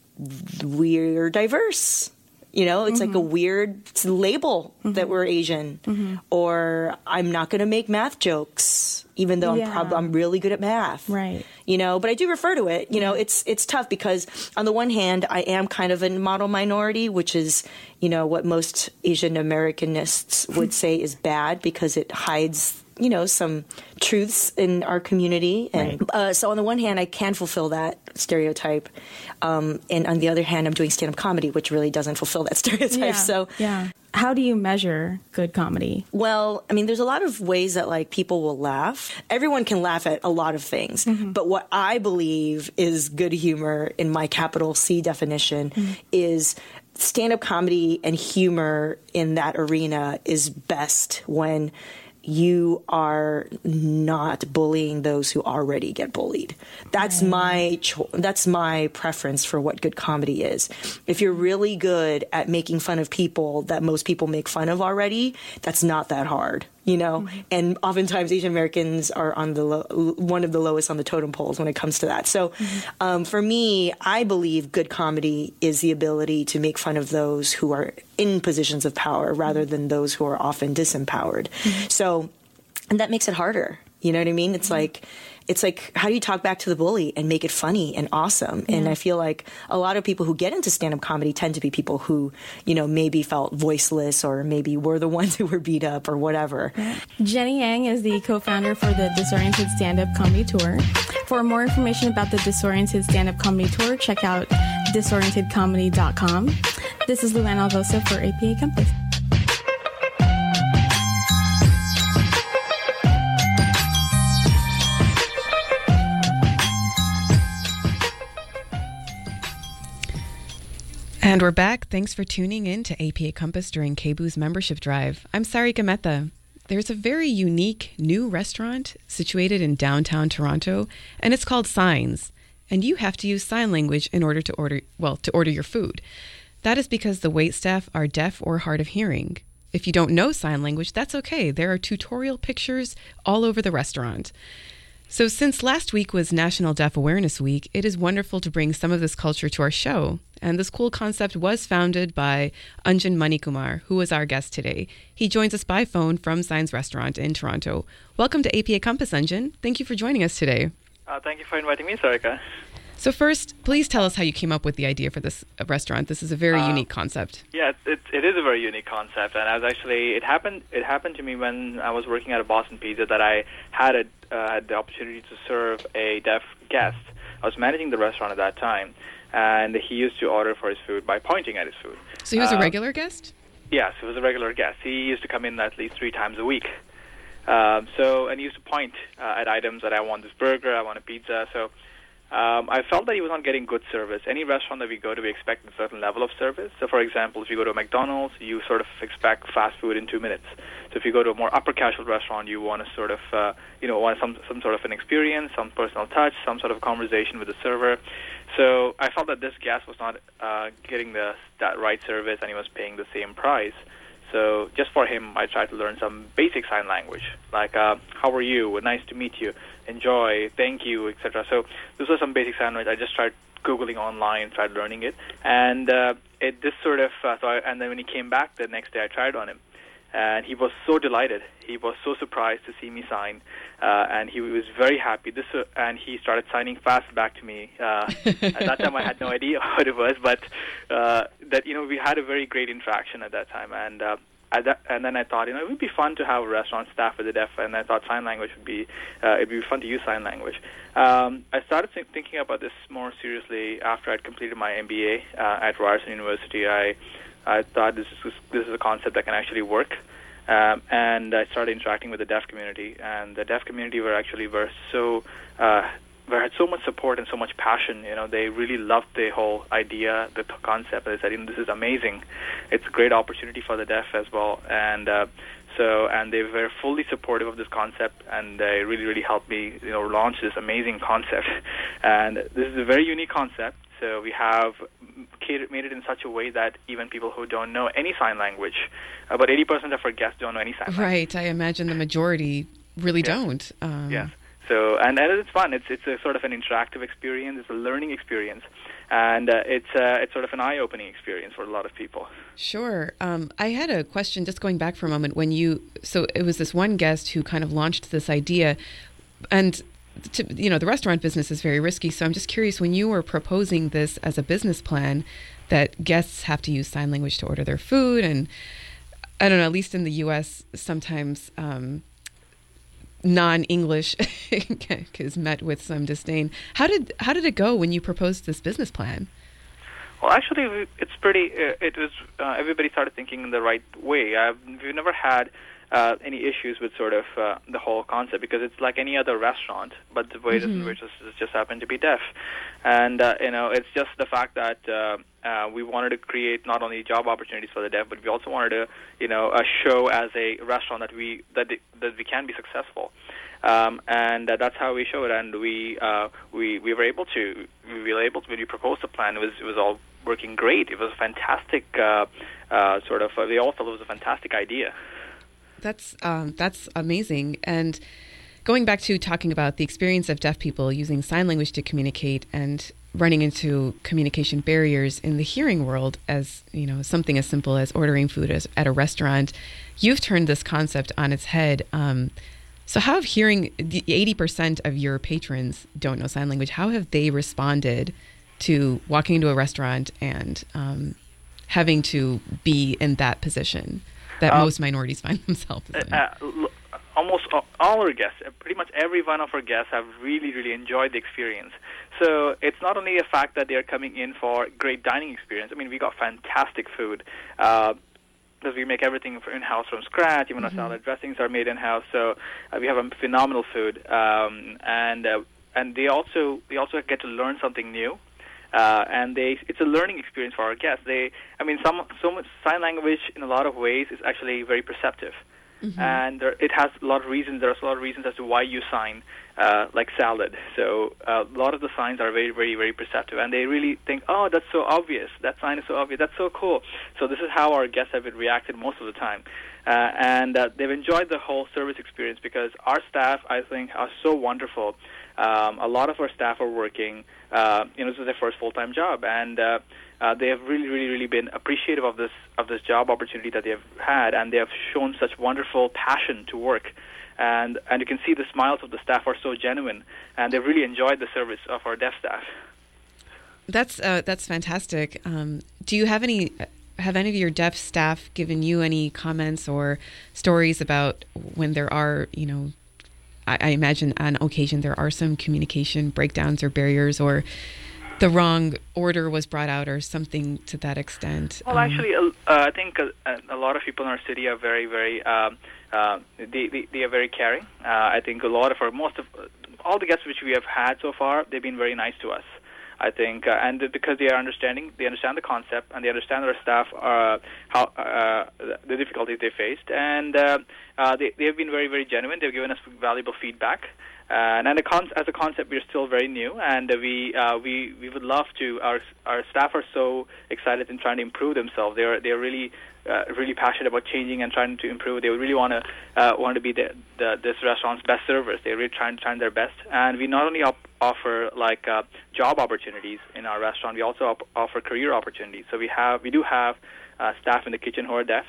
we're diverse. You know, it's mm-hmm. like a weird label mm-hmm. that we're Asian. Mm-hmm. Or I'm not going to make math jokes, even though yeah. I'm prob- I'm really good at math. Right. You know, but I do refer to it. You know, it's it's tough because on the one hand, I am kind of a model minority, which is, you know, what most Asian Americanists would say is bad because it hides, you know, some truths in our community. And right. uh, so on the one hand, I can fulfill that stereotype. Um, and on the other hand, I'm doing stand-up comedy, which really doesn't fulfill that stereotype. Yeah. So yeah. How do you measure good comedy? Well, I mean, there's a lot of ways that, like, people will laugh. Everyone can laugh at a lot of things. Mm-hmm. But what I believe is good humor, in my capital C definition, mm-hmm. is stand-up comedy and humor in that arena is best when you are not bullying those who already get bullied. That's right. my cho- that's my preference for what good comedy is. If you're really good at making fun of people that most people make fun of already, that's not that hard, you know? Mm-hmm. And oftentimes Asian Americans are on the lo- one of the lowest on the totem poles when it comes to that. So mm-hmm. um, for me, I believe good comedy is the ability to make fun of those who are in positions of power rather than those who are often disempowered. Mm-hmm. So, and that makes it harder. You know what I mean? It's mm-hmm. like, it's like, how do you talk back to the bully and make it funny and awesome? Yeah. And I feel like a lot of people who get into stand-up comedy tend to be people who, you know, maybe felt voiceless or maybe were the ones who were beat up or whatever. Yeah. Jenny Yang is the co-founder for the Disoriented Stand-Up Comedy Tour. For more information about the Disoriented Stand-Up Comedy Tour, check out disoriented comedy dot com. This is Luann Algoso for A P A Compass. And we're back. Thanks for tuning in to A P A Compass during K B U's membership drive. I'm Sarika Mehta. There's a very unique new restaurant situated in downtown Toronto, and it's called Signs. And you have to use sign language in order to order, well, to order your food. That is because the waitstaff are deaf or hard of hearing. If you don't know sign language, that's okay. There are tutorial pictures all over the restaurant. So since last week was National Deaf Awareness Week, it is wonderful to bring some of this culture to our show. And this cool concept was founded by Anjan Manikumar, who is our guest today. He joins us by phone from Signs Restaurant in Toronto. Welcome to A P A Compass, Anjan. Thank you for joining us today. Uh, thank you for inviting me, Sarika. So first, please tell us how you came up with the idea for this restaurant. This is a very uh, unique concept. Yeah, it, it is a very unique concept, and I was actually it happened it happened to me when I was working at a Boston Pizza that I had a, uh, had the opportunity to serve a deaf guest. I was managing the restaurant at that time, and he used to order for his food by pointing at his food. So he was Uh, a regular guest? Yes, he was a regular guest. He used to come in at least three times a week. Um, so, and he used to point uh, at items that I want this burger, I want a pizza. So um, I felt that he was not getting good service. Any restaurant that we go to, we expect a certain level of service. So, for example, if you go to a McDonald's, you sort of expect fast food in two minutes. So if you go to a more upper casual restaurant, you want to sort of, uh, you know, want some some sort of an experience, some personal touch, some sort of conversation with the server. So I felt that this guest was not uh, getting the that right service, and he was paying the same price. So just for him, I tried to learn some basic sign language, like uh, "How are you?" "Nice to meet you," "Enjoy," "Thank you," et cetera. So those are some basic sign language. I just tried Googling online, tried learning it, and uh, it this sort of. Uh, so I, and then when he came back the next day, I tried on him, and he was so delighted. He was so surprised to see me sign, uh, and he was very happy. This uh, and he started signing fast back to me. Uh, at that time, I had no idea what it was, but uh, that you know we had a very great interaction at that time, and uh, at that, and then I thought you know it would be fun to have a restaurant staff with the deaf, and I thought sign language would be uh, it'd be fun to use sign language. Um, I started th- thinking about this more seriously after I'd completed my M B A uh, at Ryerson University. I I thought this is this is a concept that can actually work. Um, and I started interacting with the deaf community, and the deaf community were actually were so uh, were had so much support and so much passion. You know, they really loved the whole idea, the concept. They said, you know, "This is amazing. It's a great opportunity for the deaf as well." And uh, so, and they were fully supportive of this concept, and they really, really helped me, you know, launch this amazing concept. And this is a very unique concept. So we have made it in such a way that even people who don't know any sign language, about eighty percent of our guests don't know any sign language. Right. I imagine the majority really yes. don't. Um, yes. So, and, and it's fun. It's it's a sort of an interactive experience. It's a learning experience. And uh, it's uh, it's sort of an eye-opening experience for a lot of people. Sure. Um, I had a question, just going back for a moment. When you, so it was this one guest who kind of launched this idea, and to, you know, the restaurant business is very risky. So I'm just curious, when you were proposing this as a business plan, that guests have to use sign language to order their food, and I don't know, at least in the U S, sometimes um, non-English is met with some disdain. How did how did it go when you proposed this business plan? Well, actually, it's pretty. Uh, it was uh, everybody started thinking in the right way. I've, we've never had uh, any issues with sort of uh, the whole concept, because it's like any other restaurant, but the way mm-hmm. it just just happened to be deaf, and uh, you know, it's just the fact that uh, uh, we wanted to create not only job opportunities for the deaf, but we also wanted to, you know, uh, show as a restaurant that we that the, that we can be successful. Um, and uh, that's how we showed, and we uh, we we were able to we were able to when we proposed the plan. It was it was all working great. It was a fantastic uh, uh, sort of. Uh, they all felt it was a fantastic idea. That's um, that's amazing. And going back to talking about the experience of deaf people using sign language to communicate and running into communication barriers in the hearing world, as you know, something as simple as ordering food as, at a restaurant, you've turned this concept on its head. Um, So how have hearing, the eighty percent of your patrons don't know sign language, how have they responded to walking into a restaurant and um, having to be in that position that um, most minorities find themselves in? Uh, almost all our guests, pretty much every one of our guests have really, really enjoyed the experience. So it's not only a fact that they're coming in for great dining experience. I mean, we got fantastic food. Uh, Because we make everything in-house from scratch. Even mm-hmm. our salad dressings are made in-house. So uh, we have a phenomenal food, um, and uh, and they also they also get to learn something new, uh, and they it's a learning experience for our guests. They, I mean, some so much sign language in a lot of ways is actually very perceptive, mm-hmm. and there, it has a lot of reasons. There are a lot of reasons as to why you sign uh, like salad. So uh, a lot of the signs are very, very, very perceptive, and they really think, oh, that's so obvious. That sign is so obvious. That's so cool. So this is how our guests have reacted most of the time, uh, and uh, they've enjoyed the whole service experience because our staff, I think, are so wonderful. Um, a lot of our staff are working. Uh, you know, this is their first full-time job, and uh, uh, they have really, really, really been appreciative of this of this job opportunity that they have had, and they have shown such wonderful passion to work. And and you can see the smiles of the staff are so genuine, and they really enjoyed the service of our deaf staff. That's uh, that's fantastic. Um, do you have any have any of your deaf staff given you any comments or stories about when there are, you know, I, I imagine on occasion there are some communication breakdowns or barriers, or the wrong order was brought out or something to that extent. Well, Um, actually, uh, I think a, a lot of people in our city are very, very, um, uh, they, they, they are very caring. Uh, I think a lot of our, most of, all the guests which we have had so far, they've been very nice to us. I think, uh, and because they are understanding, they understand the concept, and they understand our staff, uh, how uh, the difficulties they faced, and uh, uh, they they have been very, very genuine. They've given us valuable feedback, uh, and, and a con- as a concept, we're still very new, and we uh, we we would love to. Our our staff are so excited in trying to improve themselves. They're they're really. Uh, really passionate about changing and trying to improve. They really want to uh, want to be the, the this restaurant's best servers. They're really trying trying their best. And we not only op- offer like uh, job opportunities in our restaurant, we also op- offer career opportunities. So we have we do have uh, staff in the kitchen who are deaf,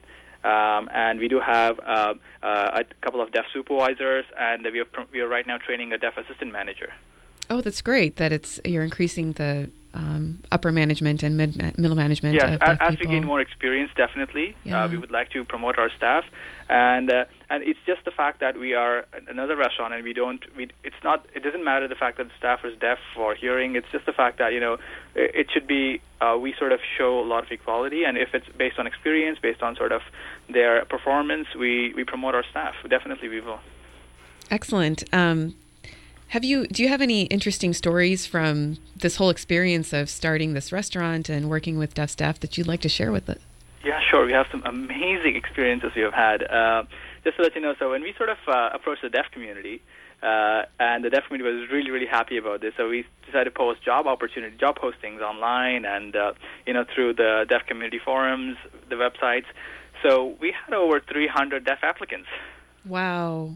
um, and we do have uh, uh, a couple of deaf supervisors, and we are pr- we are right now training a deaf assistant manager. Oh, that's great that it's you're increasing the um, upper management and mid middle management. Yes, of as, deaf as we people. gain more experience, definitely, Yeah. uh, we would like to promote our staff, and uh, and it's just the fact that we are another restaurant, and we don't. We it's not. It doesn't matter the fact that the staff is deaf or hearing. It's just the fact that you know it, it should be. Uh, we sort of show a lot of equality, and if it's based on experience, based on sort of their performance, we we promote our staff. Definitely, we will. Excellent. Um, Have you? Do you have any interesting stories from this whole experience of starting this restaurant and working with deaf staff that you'd like to share with us? Yeah, sure. We have some amazing experiences we have had. Uh, just to let you know, so when we sort of uh, approached the deaf community, uh, and the deaf community was really, really happy about this, so we decided to post job opportunity, job postings online, and uh, you know through the deaf community forums, the websites. So we had over three hundred deaf applicants. Wow.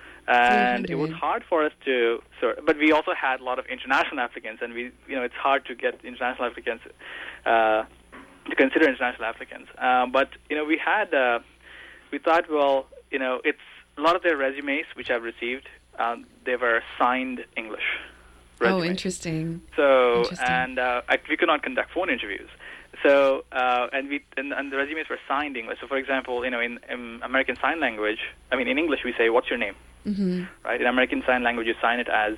And it was hard for us to sort, but we also had a lot of international applicants, and we, you know, it's hard to get international applicants uh, to consider international applicants. Um, but you know, we had, uh, we thought, well, you know, it's a lot of their resumes which I've received, um, they were signed English resumes. Oh, interesting. So, Interesting. and uh, I, we could not conduct phone interviews. So, uh, and we and, and the resumes were signed English. So, for example, you know, in, in American Sign Language, I mean, in English we say, "What's your name?" Mm-hmm. Right? In American Sign Language, you sign it as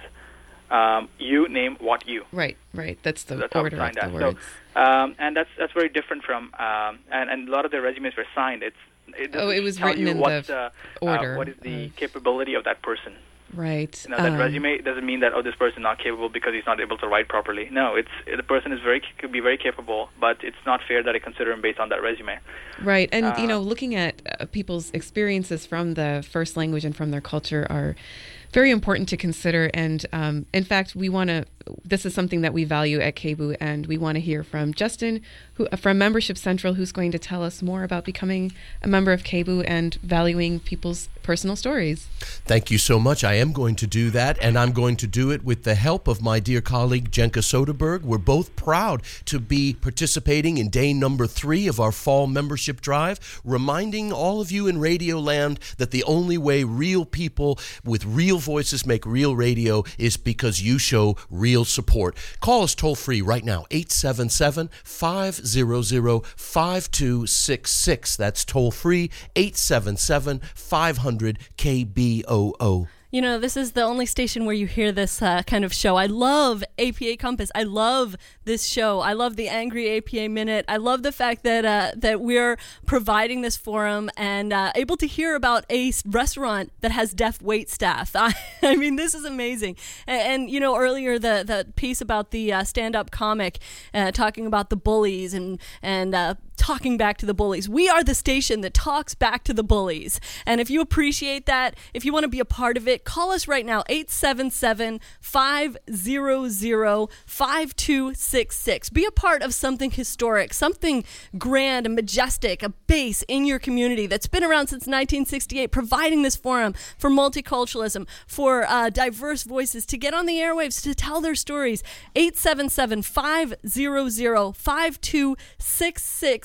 um, "you name what you." Right, right. That's the That's how order we signed of the that. words. So, um, and that's that's very different from um, and and a lot of their resumes were signed. It's it Oh, it doesn't was tell written you in what's the uh, order Uh, what is the of- capability of that person? Right. You know, that Um, resume doesn't mean that, oh, this person is not capable because he's not able to write properly. No, it's the person is very could be very capable, but it's not fair that I consider him based on that resume. Right. And, Uh, you know, looking at uh, people's experiences from the first language and from their culture are very important to consider. And um, in fact, we want to, this is something that we value at K B U, and we want to hear from Justin who, from Membership Central, who's going to tell us more about becoming a member of K B U and valuing people's personal stories. Thank you so much. I am going to do that, and I'm going to do it with the help of my dear colleague, Jenka Soderberg. We're both proud to be participating in day number three of our fall membership drive, reminding all of you in Radio Land that the only way real people with real voices make real radio is because you show real support. Call us toll-free right now, eight seven seven, five hundred, five two six six. That's toll-free, eight seven seven, five hundred, K B O O. You know, this is the only station where you hear this uh, kind of show. I love A P A Compass. I love this show. I love the Angry A P A Minute. I love the fact that uh, that we're providing this forum and uh, able to hear about a restaurant that has deaf wait staff. I, I mean, this is amazing. And, and you know, earlier the the piece about the uh, stand-up comic uh, talking about the bullies and and uh, talking back to the bullies. We are the station that talks back to the bullies. And if you appreciate that, if you want to be a part of it, call us right now, eight seven seven, five hundred, five two six six. Be a part of something historic, something grand and majestic, a base in your community that's been around since nineteen sixty-eight, providing this forum for multiculturalism, for uh, diverse voices to get on the airwaves, to tell their stories. eight seven seven, five hundred, five two six six.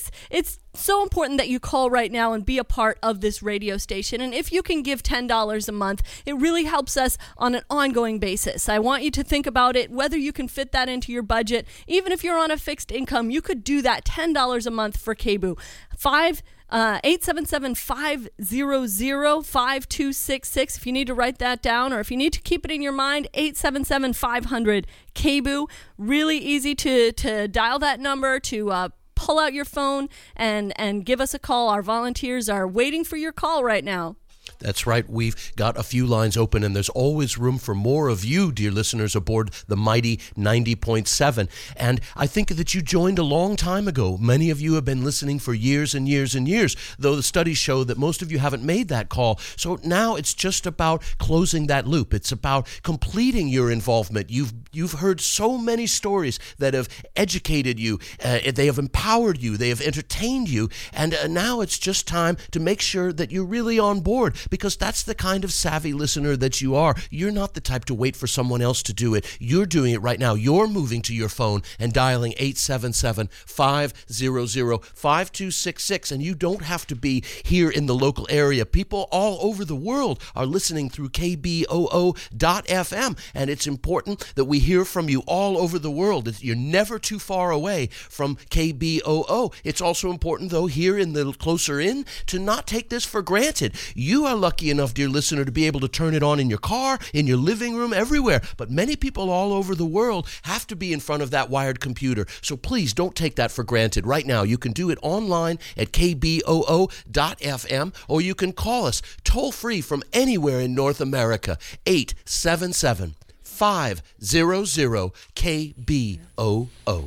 six. It's so important that you call right now and be a part of this radio station. And if you can give ten dollars a month, it really helps us on an ongoing basis. I want you to think about it, whether you can fit that into your budget. Even if you're on a fixed income, you could do that ten dollars a month for K B O O. Five Uh, eight seven seven, five hundred, five two six six. If you need to write that down or if you need to keep it in your mind, eight seven seven, five hundred, K B O O. Really easy to, to dial that number, to uh, pull out your phone and, and give us a call. Our volunteers are waiting for your call right now. That's right. We've got a few lines open, and there's always room for more of you, dear listeners, aboard the mighty ninety point seven. And I think that you joined a long time ago. Many of you have been listening for years and years and years, though the studies show that most of you haven't made that call. So now it's just about closing that loop. It's about completing your involvement. You've you've heard so many stories that have educated you. Uh, they have empowered you. They have entertained you. And uh, now it's just time to make sure that you're really on board, because that's the kind of savvy listener that you are. You're not the type to wait for someone else to do it. You're doing it right now. You're moving to your phone and dialing eight seven seven, five hundred, five two six six, and you don't have to be here in the local area. People all over the world are listening through K B O O dot F M, and it's important that we hear from you all over the world. You're never too far away from K B O O. It's also important, though, here in the closer in, to not take this for granted. You are lucky enough, dear listener, to be able to turn it on in your car, in your living room, everywhere. But many people all over the world have to be in front of that wired computer. So please don't take that for granted. Right now, you can do it online at K B O O dot F M, or you can call us toll free from anywhere in North America, eight seven seven, five hundred, K B O O.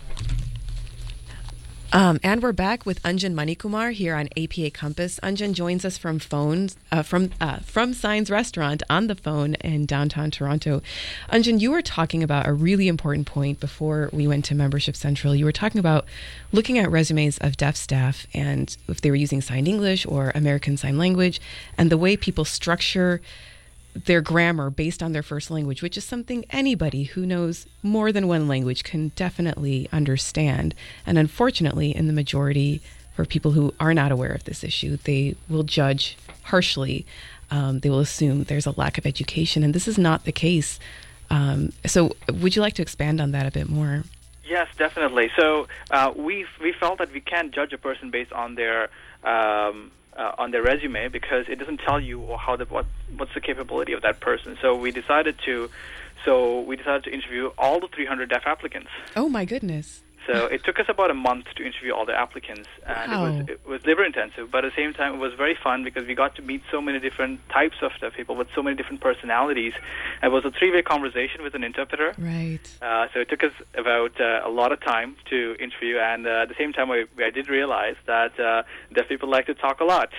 Um, and we're back with Anjan Manikumar here on A P A Compass. Anjan joins us from phones uh, from uh, from Signs Restaurant on the phone in downtown Toronto. Anjan, you were talking about a really important point before we went to Membership Central. You were talking about looking at resumes of deaf staff and if they were using Sign English or American Sign Language, and the way people structure their grammar based on their first language, which is something anybody who knows more than one language can definitely understand. And unfortunately, in the majority, for people who are not aware of this issue, they will judge harshly. Um, they will assume there's a lack of education, and this is not the case. Um, so would you like to expand on that a bit more? Yes, definitely. So uh, we we felt that we can't judge a person based on their um, Uh, on their resume, because it doesn't tell you how the what what's the capability of that person. So we decided to, so we decided to interview all the three hundred deaf applicants. Oh my goodness! So it took us about a month to interview all the applicants, and wow. it was it was labor intensive, but at the same time it was very fun because we got to meet so many different types of deaf people with so many different personalities. It was a three-way conversation with an interpreter. Right. Uh, so it took us about uh, a lot of time to interview, and uh, at the same time, I, I did realize that uh, deaf people like to talk a lot.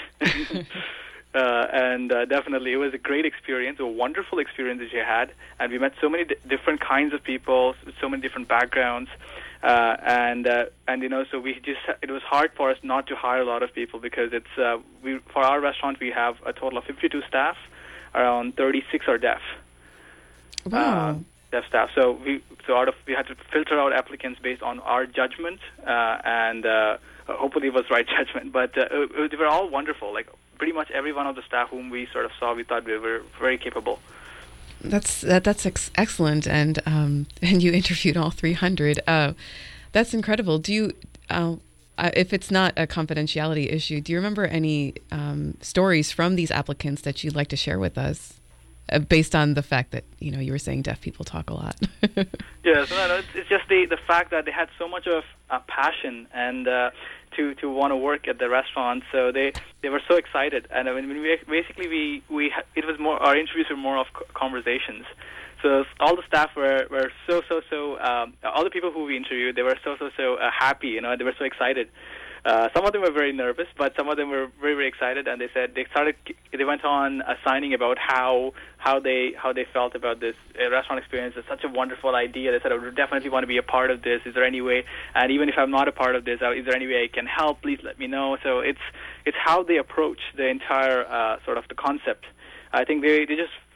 Uh, and uh, definitely, it was a great experience, a wonderful experience that you had. And we met so many d- different kinds of people, so many different backgrounds. Uh, and, uh, and you know, so we just, it was hard for us not to hire a lot of people because it's, uh, we, for our restaurant, we have a total of fifty-two staff, around thirty-six are deaf. Wow. Uh, deaf staff. So we, so out of, we had to filter out applicants based on our judgment, uh, and uh, hopefully it was right judgment. But uh, it, they were all wonderful. Like, pretty much every one of the staff whom we sort of saw, we thought they were very capable. That's that, that's ex- excellent, and um, and you interviewed all three hundred. Uh, that's incredible. Do you, uh, if it's not a confidentiality issue, do you remember any um, stories from these applicants that you'd like to share with us, uh, based on the fact that you know you were saying deaf people talk a lot? Yes, no, no, it's, it's just the the fact that they had so much of uh, passion and. Uh, to to want to work at the restaurant, so they they were so excited, and I mean, we basically we we it was more, our interviews were more of conversations. So all the staff were were so so so um, all the people who we interviewed, they were so so so uh, happy, you know, they were so excited. Uh, some of them were very nervous, but some of them were very very excited, and they said they started they went on assigning about how how they how they felt about this uh, restaurant experience. It's such a wonderful idea. They said, I would definitely want to be a part of this. Is there any way, and even if I'm not a part of this, uh, is there any way I can help? Please let me know. So it's it's how they approach the entire uh, sort of the concept. I think they, they just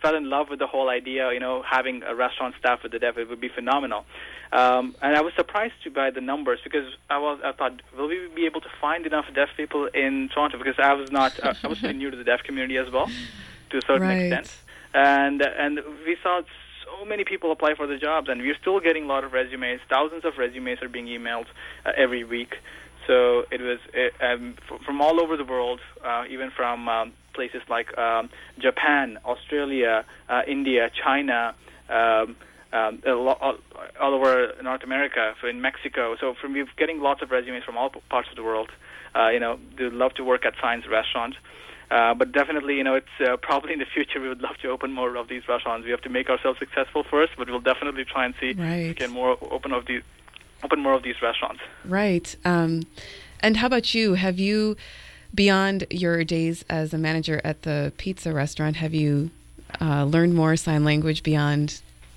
fell in love with the whole idea. You know, having a restaurant staff with the deaf, it would be phenomenal. Um, and I was surprised to by the numbers because I was I thought, will we be able to find enough deaf people in Toronto? Because I was not uh, I was pretty new to the deaf community as well, to a certain Right. extent, and and we saw so many people apply for the jobs, and we're still getting a lot of resumes. Thousands of resumes are being emailed uh, every week. So it was it, um, f- from all over the world, uh, even from um, places like um, Japan, Australia, uh, India, China, um, um, a lo- all, all over North America, so in Mexico. So from we're getting lots of resumes from all p- parts of the world. Uh, you know, they would love to work at Signs Restaurant. Uh, but definitely, you know, it's uh, probably in the future we would love to open more of these restaurants. We have to make ourselves successful first, but we'll definitely try and see if we Right. can more open of these, open more of these restaurants. Right. Um, and how about you? Have you, beyond your days as a manager at the pizza restaurant, have you uh, learned more sign language beyond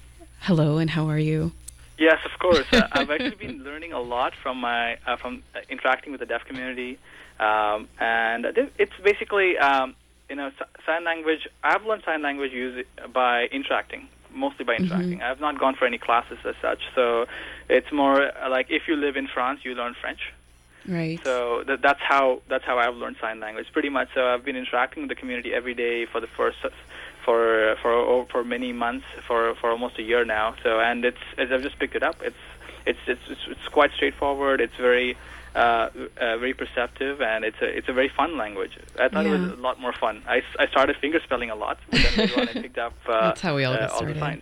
hello and how are you? Yes, of course. uh, I've actually been learning a lot from my uh, from uh, interacting with the deaf community, um, and th- it's basically um, you know s- sign language. I've learned sign language use by interacting, mostly by interacting. I've not gone for any classes as such, so it's more uh, like if you live in France, you learn French. Right. So th- that's how that's how I've learned sign language. Pretty much. So I've been interacting with the community every day for the first for for for many months, for for almost a year now. So and it's, it's I've just picked it up. It's it's it's it's, it's quite straightforward. It's very uh, uh, very perceptive, and it's a it's a very fun language. I thought it Yeah. was a lot more fun. I, I started finger spelling a lot, but then later on I picked up uh, That's how we all uh, get all the started. signs.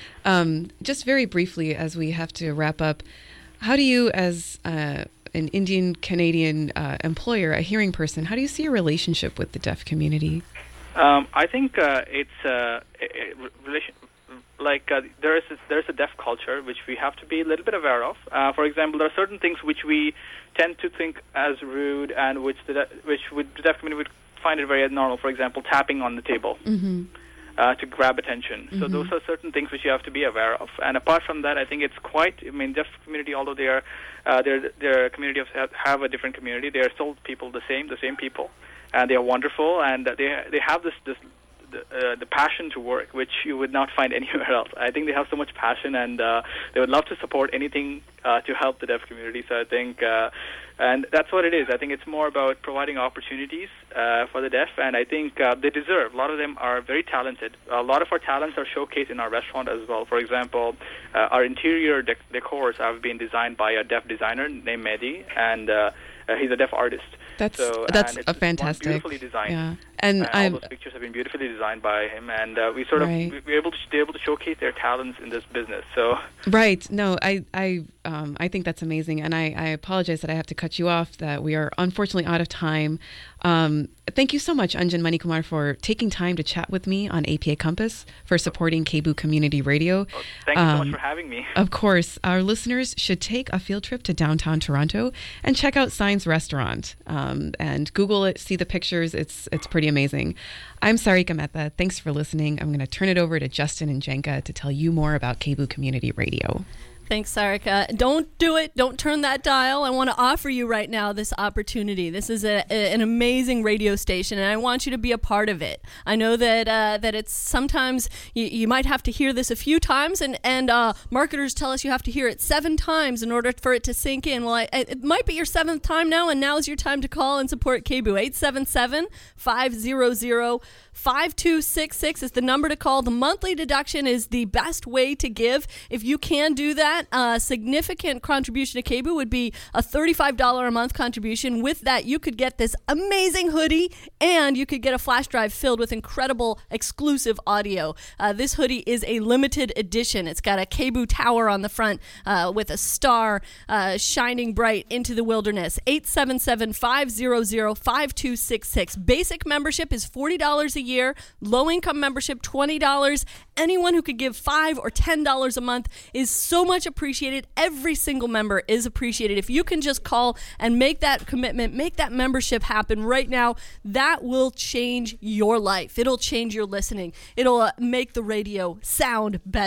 Um, just very briefly, as we have to wrap up, how do you, as uh, an Indian Canadian uh, employer, a hearing person, how do you see your relationship with the deaf community? Um, I think uh, it's uh, a, a relation, like uh, there is a, there's a deaf culture which we have to be a little bit aware of. Uh, for example, there are certain things which we tend to think as rude, and which the de- which would, the deaf community would find it very normal. For example, tapping on the table. Mm-hmm. Uh, to grab attention. So Mhm. those are certain things which you have to be aware of. And apart from that, I think it's quite, I mean, deaf community, although they are, uh, they're, they're a community of, have, have a different community, they are still people, the same, the same people. And they are wonderful, and they they have this, this the, uh, the passion to work, which you would not find anywhere else. I think they have so much passion, and uh, they would love to support anything uh, to help the deaf community. So I think, uh, and that's what it is. I think it's more about providing opportunities uh, for the deaf, and I think uh, they deserve. A lot of them are very talented. A lot of our talents are showcased in our restaurant as well. For example, uh, our interior dec- decors have been designed by a deaf designer named Mehdi, and uh, uh, he's a deaf artist. That's so, that's and a it's fantastic. beautifully designed. Yeah, and Uh, all I'm those pictures have been beautifully designed by him, and uh, we sort of Right. we we're able to be able to showcase their talents in this business. So right. No, I I um, I think that's amazing, and I, I apologize that I have to cut you off. That we are unfortunately out of time. Um, thank you so much, Anjan Manikumar, for taking time to chat with me on A P A Compass, for supporting K B O O Community Radio. thank you so Um, much for having me. Of course, our listeners should take a field trip to downtown Toronto and check out Signs Restaurant, um, and Google it, see the pictures. It's it's pretty amazing. I'm Sarika Mehta. Thanks for listening. I'm going to turn it over to Justin and Jenka to tell you more about K B O O Community Radio. Thanks, Sarika. Don't do it. Don't turn that dial. I want to offer you right now this opportunity. This is a, a, an amazing radio station, and I want you to be a part of it. I know that uh, that it's sometimes you, you might have to hear this a few times, and and uh, marketers tell us you have to hear it seven times in order for it to sink in. Well, I, it might be your seventh time now, and now's your time to call and support K B O O. eight seven seven, five hundred, five two six six is the number to call. The monthly deduction is the best way to give. If you can do that, a significant contribution to K B O O would be a thirty-five dollars a month contribution. With that, you could get this amazing hoodie, and you could get a flash drive filled with incredible exclusive audio. Uh, this hoodie is a limited edition. It's got a K B O O tower on the front uh, with a star uh, shining bright into the wilderness. eight seven seven, five hundred, five two six six. Basic membership is forty dollars a year. Low-income membership, twenty dollars. Anyone who could give five dollars or ten dollars a month is so much appreciated. Every single member is appreciated. If you can just call and make that commitment, make that membership happen right now, that will change your life. It'll change your listening. It'll uh, make the radio sound better.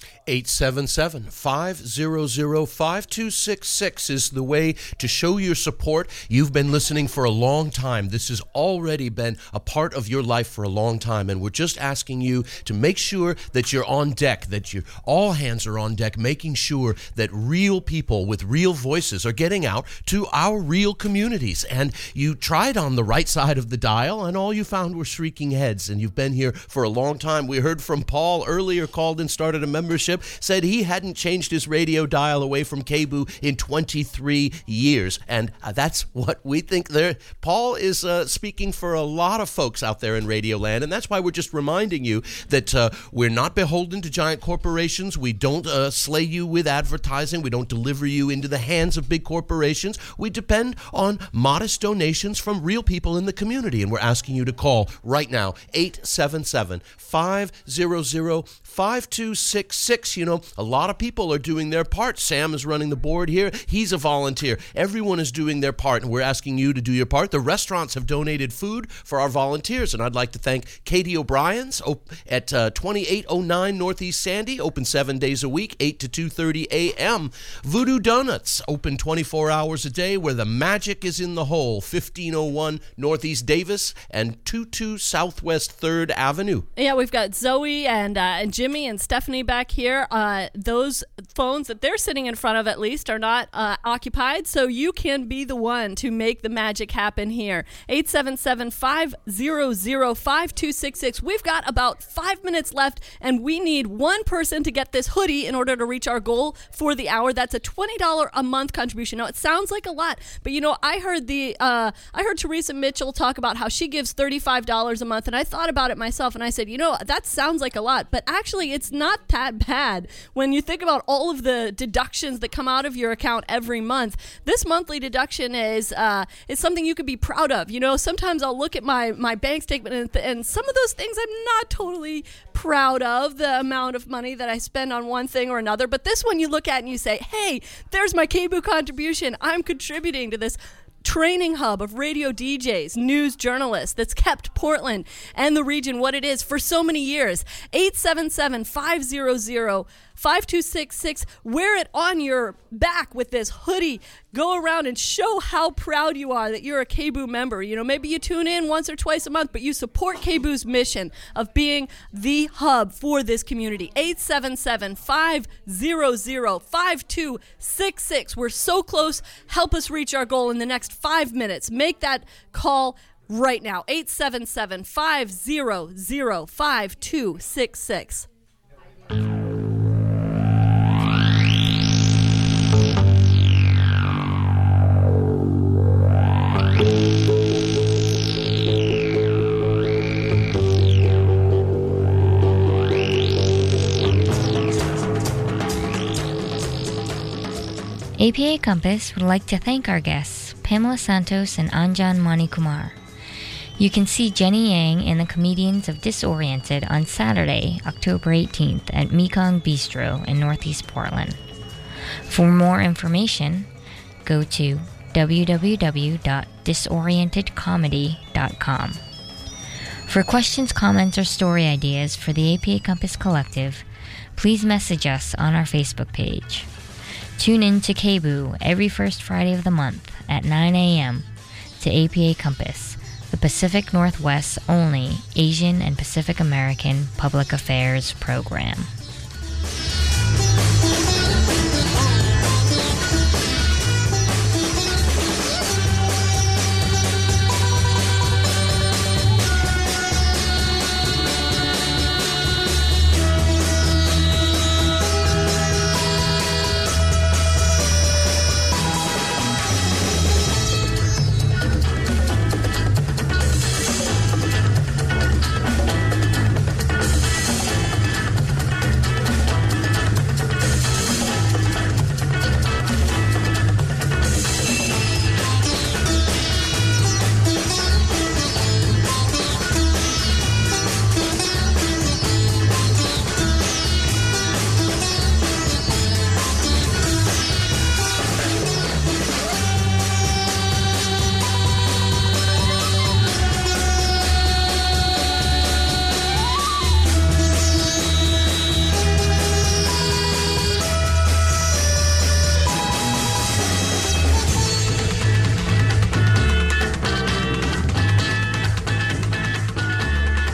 eight seven seven, five hundred, five two six six is the way to show your support. You've been listening for a long time. This has already been a part of your life for a long time, and we're just asking you to make sure that you're on deck, that you all hands are on deck, making sure that real people with real voices are getting out to our real communities. And you tried on the right side of the dial, and all you found were shrieking heads, and you've been here for a long time. We heard from Paul earlier, called and started a membership, said he hadn't changed his radio dial away from K B O in twenty-three years. And uh, that's what we think there. Paul is uh, speaking for a lot of folks out there in Radio Land, and that's why we're just reminding you that uh, we're not beholden to giant corporations. We don't uh, slay you with advertising. We don't deliver you into the hands of big corporations. We depend on modest donations from real people in the community, and we're asking you to call right now, eight seven seven, five hundred, five two six six. You know, a lot of people are doing their part. Sam is running the board here. He's a volunteer. Everyone is doing their part, and we're asking you to do your part. The restaurants have donated food for our volunteers, and I'd like to thank Katie O'Brien's at uh, twenty-eight oh nine Northeast Sandy, open seven days a week, eight to two thirty a.m. Voodoo Donuts, open twenty-four hours a day, where the magic is in the hole, fifteen oh one Northeast Davis and twenty-two Southwest third Avenue. Yeah, we've got Zoe and, uh, and Jimmy and Stephanie back here. Uh, those phones that they're sitting in front of, at least, are not uh, occupied, so you can be the one to make the magic happen here. eight seven seven, five hundred, five two six six. We've got about five minutes left, and we need one person to get this hoodie in order to reach our goal for the hour. That's a twenty dollars a month contribution. Now, it sounds like a lot, but you know, I heard the uh, I heard Teresa Mitchell talk about how she gives thirty-five dollars a month, and I thought about it myself, and I said, you know, that sounds like a lot, but actually, it's not that bad when you think about all of the deductions that come out of your account every month. This monthly deduction is uh, is something you could be proud of. You know, sometimes I'll look at my, my bank statement, and, th- and some of those things I'm not totally proud of, the amount of money that I spend on one thing or another. But this one you look at and you say, hey, there's my K B O contribution. I'm contributing to this training hub of radio D Js, news journalists that's kept Portland and the region what it is for so many years. eight seven seven, five hundred, five two six six. Wear it on your back with this hoodie. Go around and show how proud you are that you're a K B O member. You know, maybe you tune in once or twice a month, but you support K B O's mission of being the hub for this community. eight seven seven, five hundred, five two six six. We're so close. Help us reach our goal in the next five minutes. Make that call right now. eight seven seven, five hundred, five two six six. A P A Compass would like to thank our guests, Pamela Santos and Anjan Manikumar. You can see Jenny Yang and the Comedians of Disoriented on Saturday, October eighteenth at Mekong Bistro in Northeast Portland. For more information, go to w w w dot disoriented comedy dot com. For questions, comments, or story ideas for the A P A Compass Collective, please message us on our Facebook page. Tune in to K B O every first Friday of the month at nine a.m. to A P A Compass, the Pacific Northwest's only Asian and Pacific American public affairs program.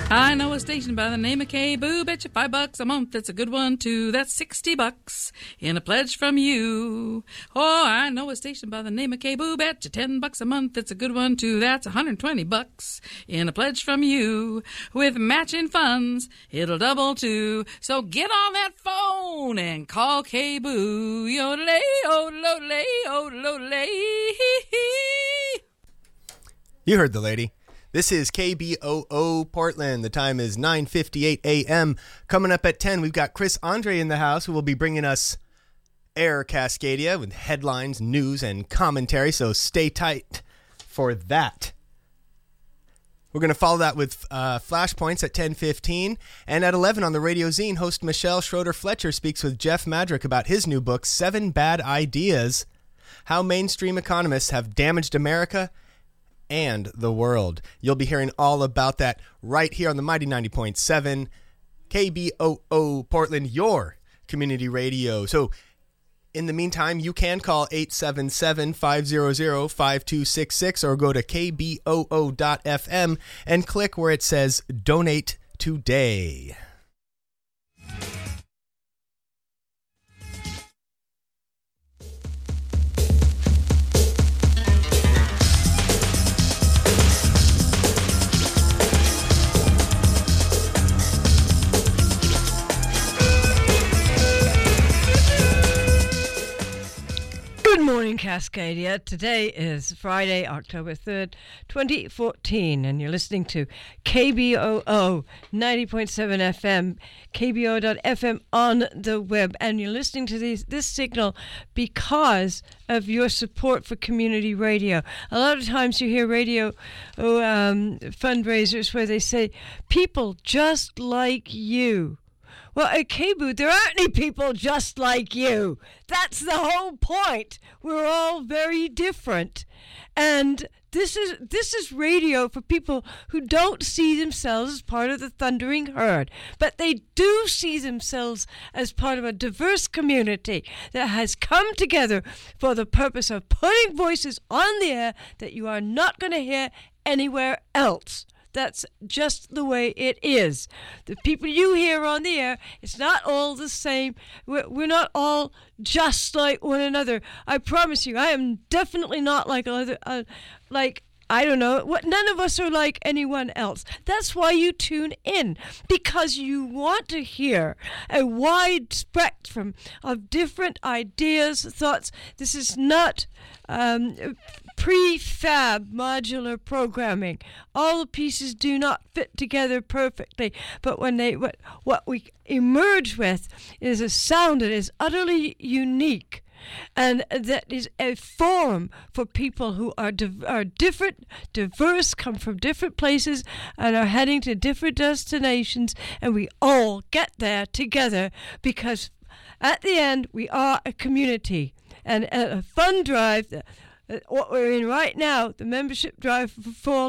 I know a station by the name of K-Boo. Bet you five bucks a month, it's a good one too. That's sixty bucks in a pledge from you. Oh, I know a station by the name of K-Boo. Bet you ten bucks a month, it's a good one too. That's one hundred twenty bucks in a pledge from you. With matching funds, it'll double too. So get on that phone and call K-Boo. Yodelay, yodelay, yodelay. You heard the lady. This is K B O O Portland. The time is nine fifty-eight a.m. Coming up at ten, we've got Chris Andre in the house who will be bringing us Air Cascadia with headlines, news, and commentary, so stay tight for that. We're going to follow that with uh, Flashpoints at ten fifteen, and at eleven on the Radio Zine, host Michelle Schroeder-Fletcher speaks with Jeff Madrick about his new book, Seven Bad Ideas, How Mainstream Economists Have Damaged America and the World. You'll be hearing all about that right here on the Mighty ninety point seven K B O O Portland, your community radio. So in the meantime, you can call eight seven seven, five hundred, five two six six or go to K B O O dot F M and click where it says Donate Today. Good morning, Cascadia. Today is Friday, October third, twenty fourteen, and you're listening to K B O O ninety point seven F M, K B O O dot F M on the web, and you're listening to these, this signal because of your support for community radio. A lot of times you hear radio oh, um, fundraisers where they say, people just like you. Well, at K-Boo, there aren't any people just like you. That's the whole point. We're all very different. And this is this is radio for people who don't see themselves as part of the thundering herd, but they do see themselves as part of a diverse community that has come together for the purpose of putting voices on the air that you are not going to hear anywhere else. That's just the way it is. The people you hear on the air, it's not all the same. We're, we're not all just like one another. I promise you, I am definitely not like other, uh, like, I don't know, what. None of us are like anyone else. That's why you tune in, because you want to hear a wide spectrum of different ideas, thoughts. This is not um, prefab modular programming. All the pieces do not fit together perfectly, but when they what what we emerge with is a sound that is utterly unique. And that is a forum for people who are div- are different, diverse, come from different places, and are heading to different destinations. And we all get there together because at the end, we are a community. And a fund drive, uh, what we're in right now, the membership drive for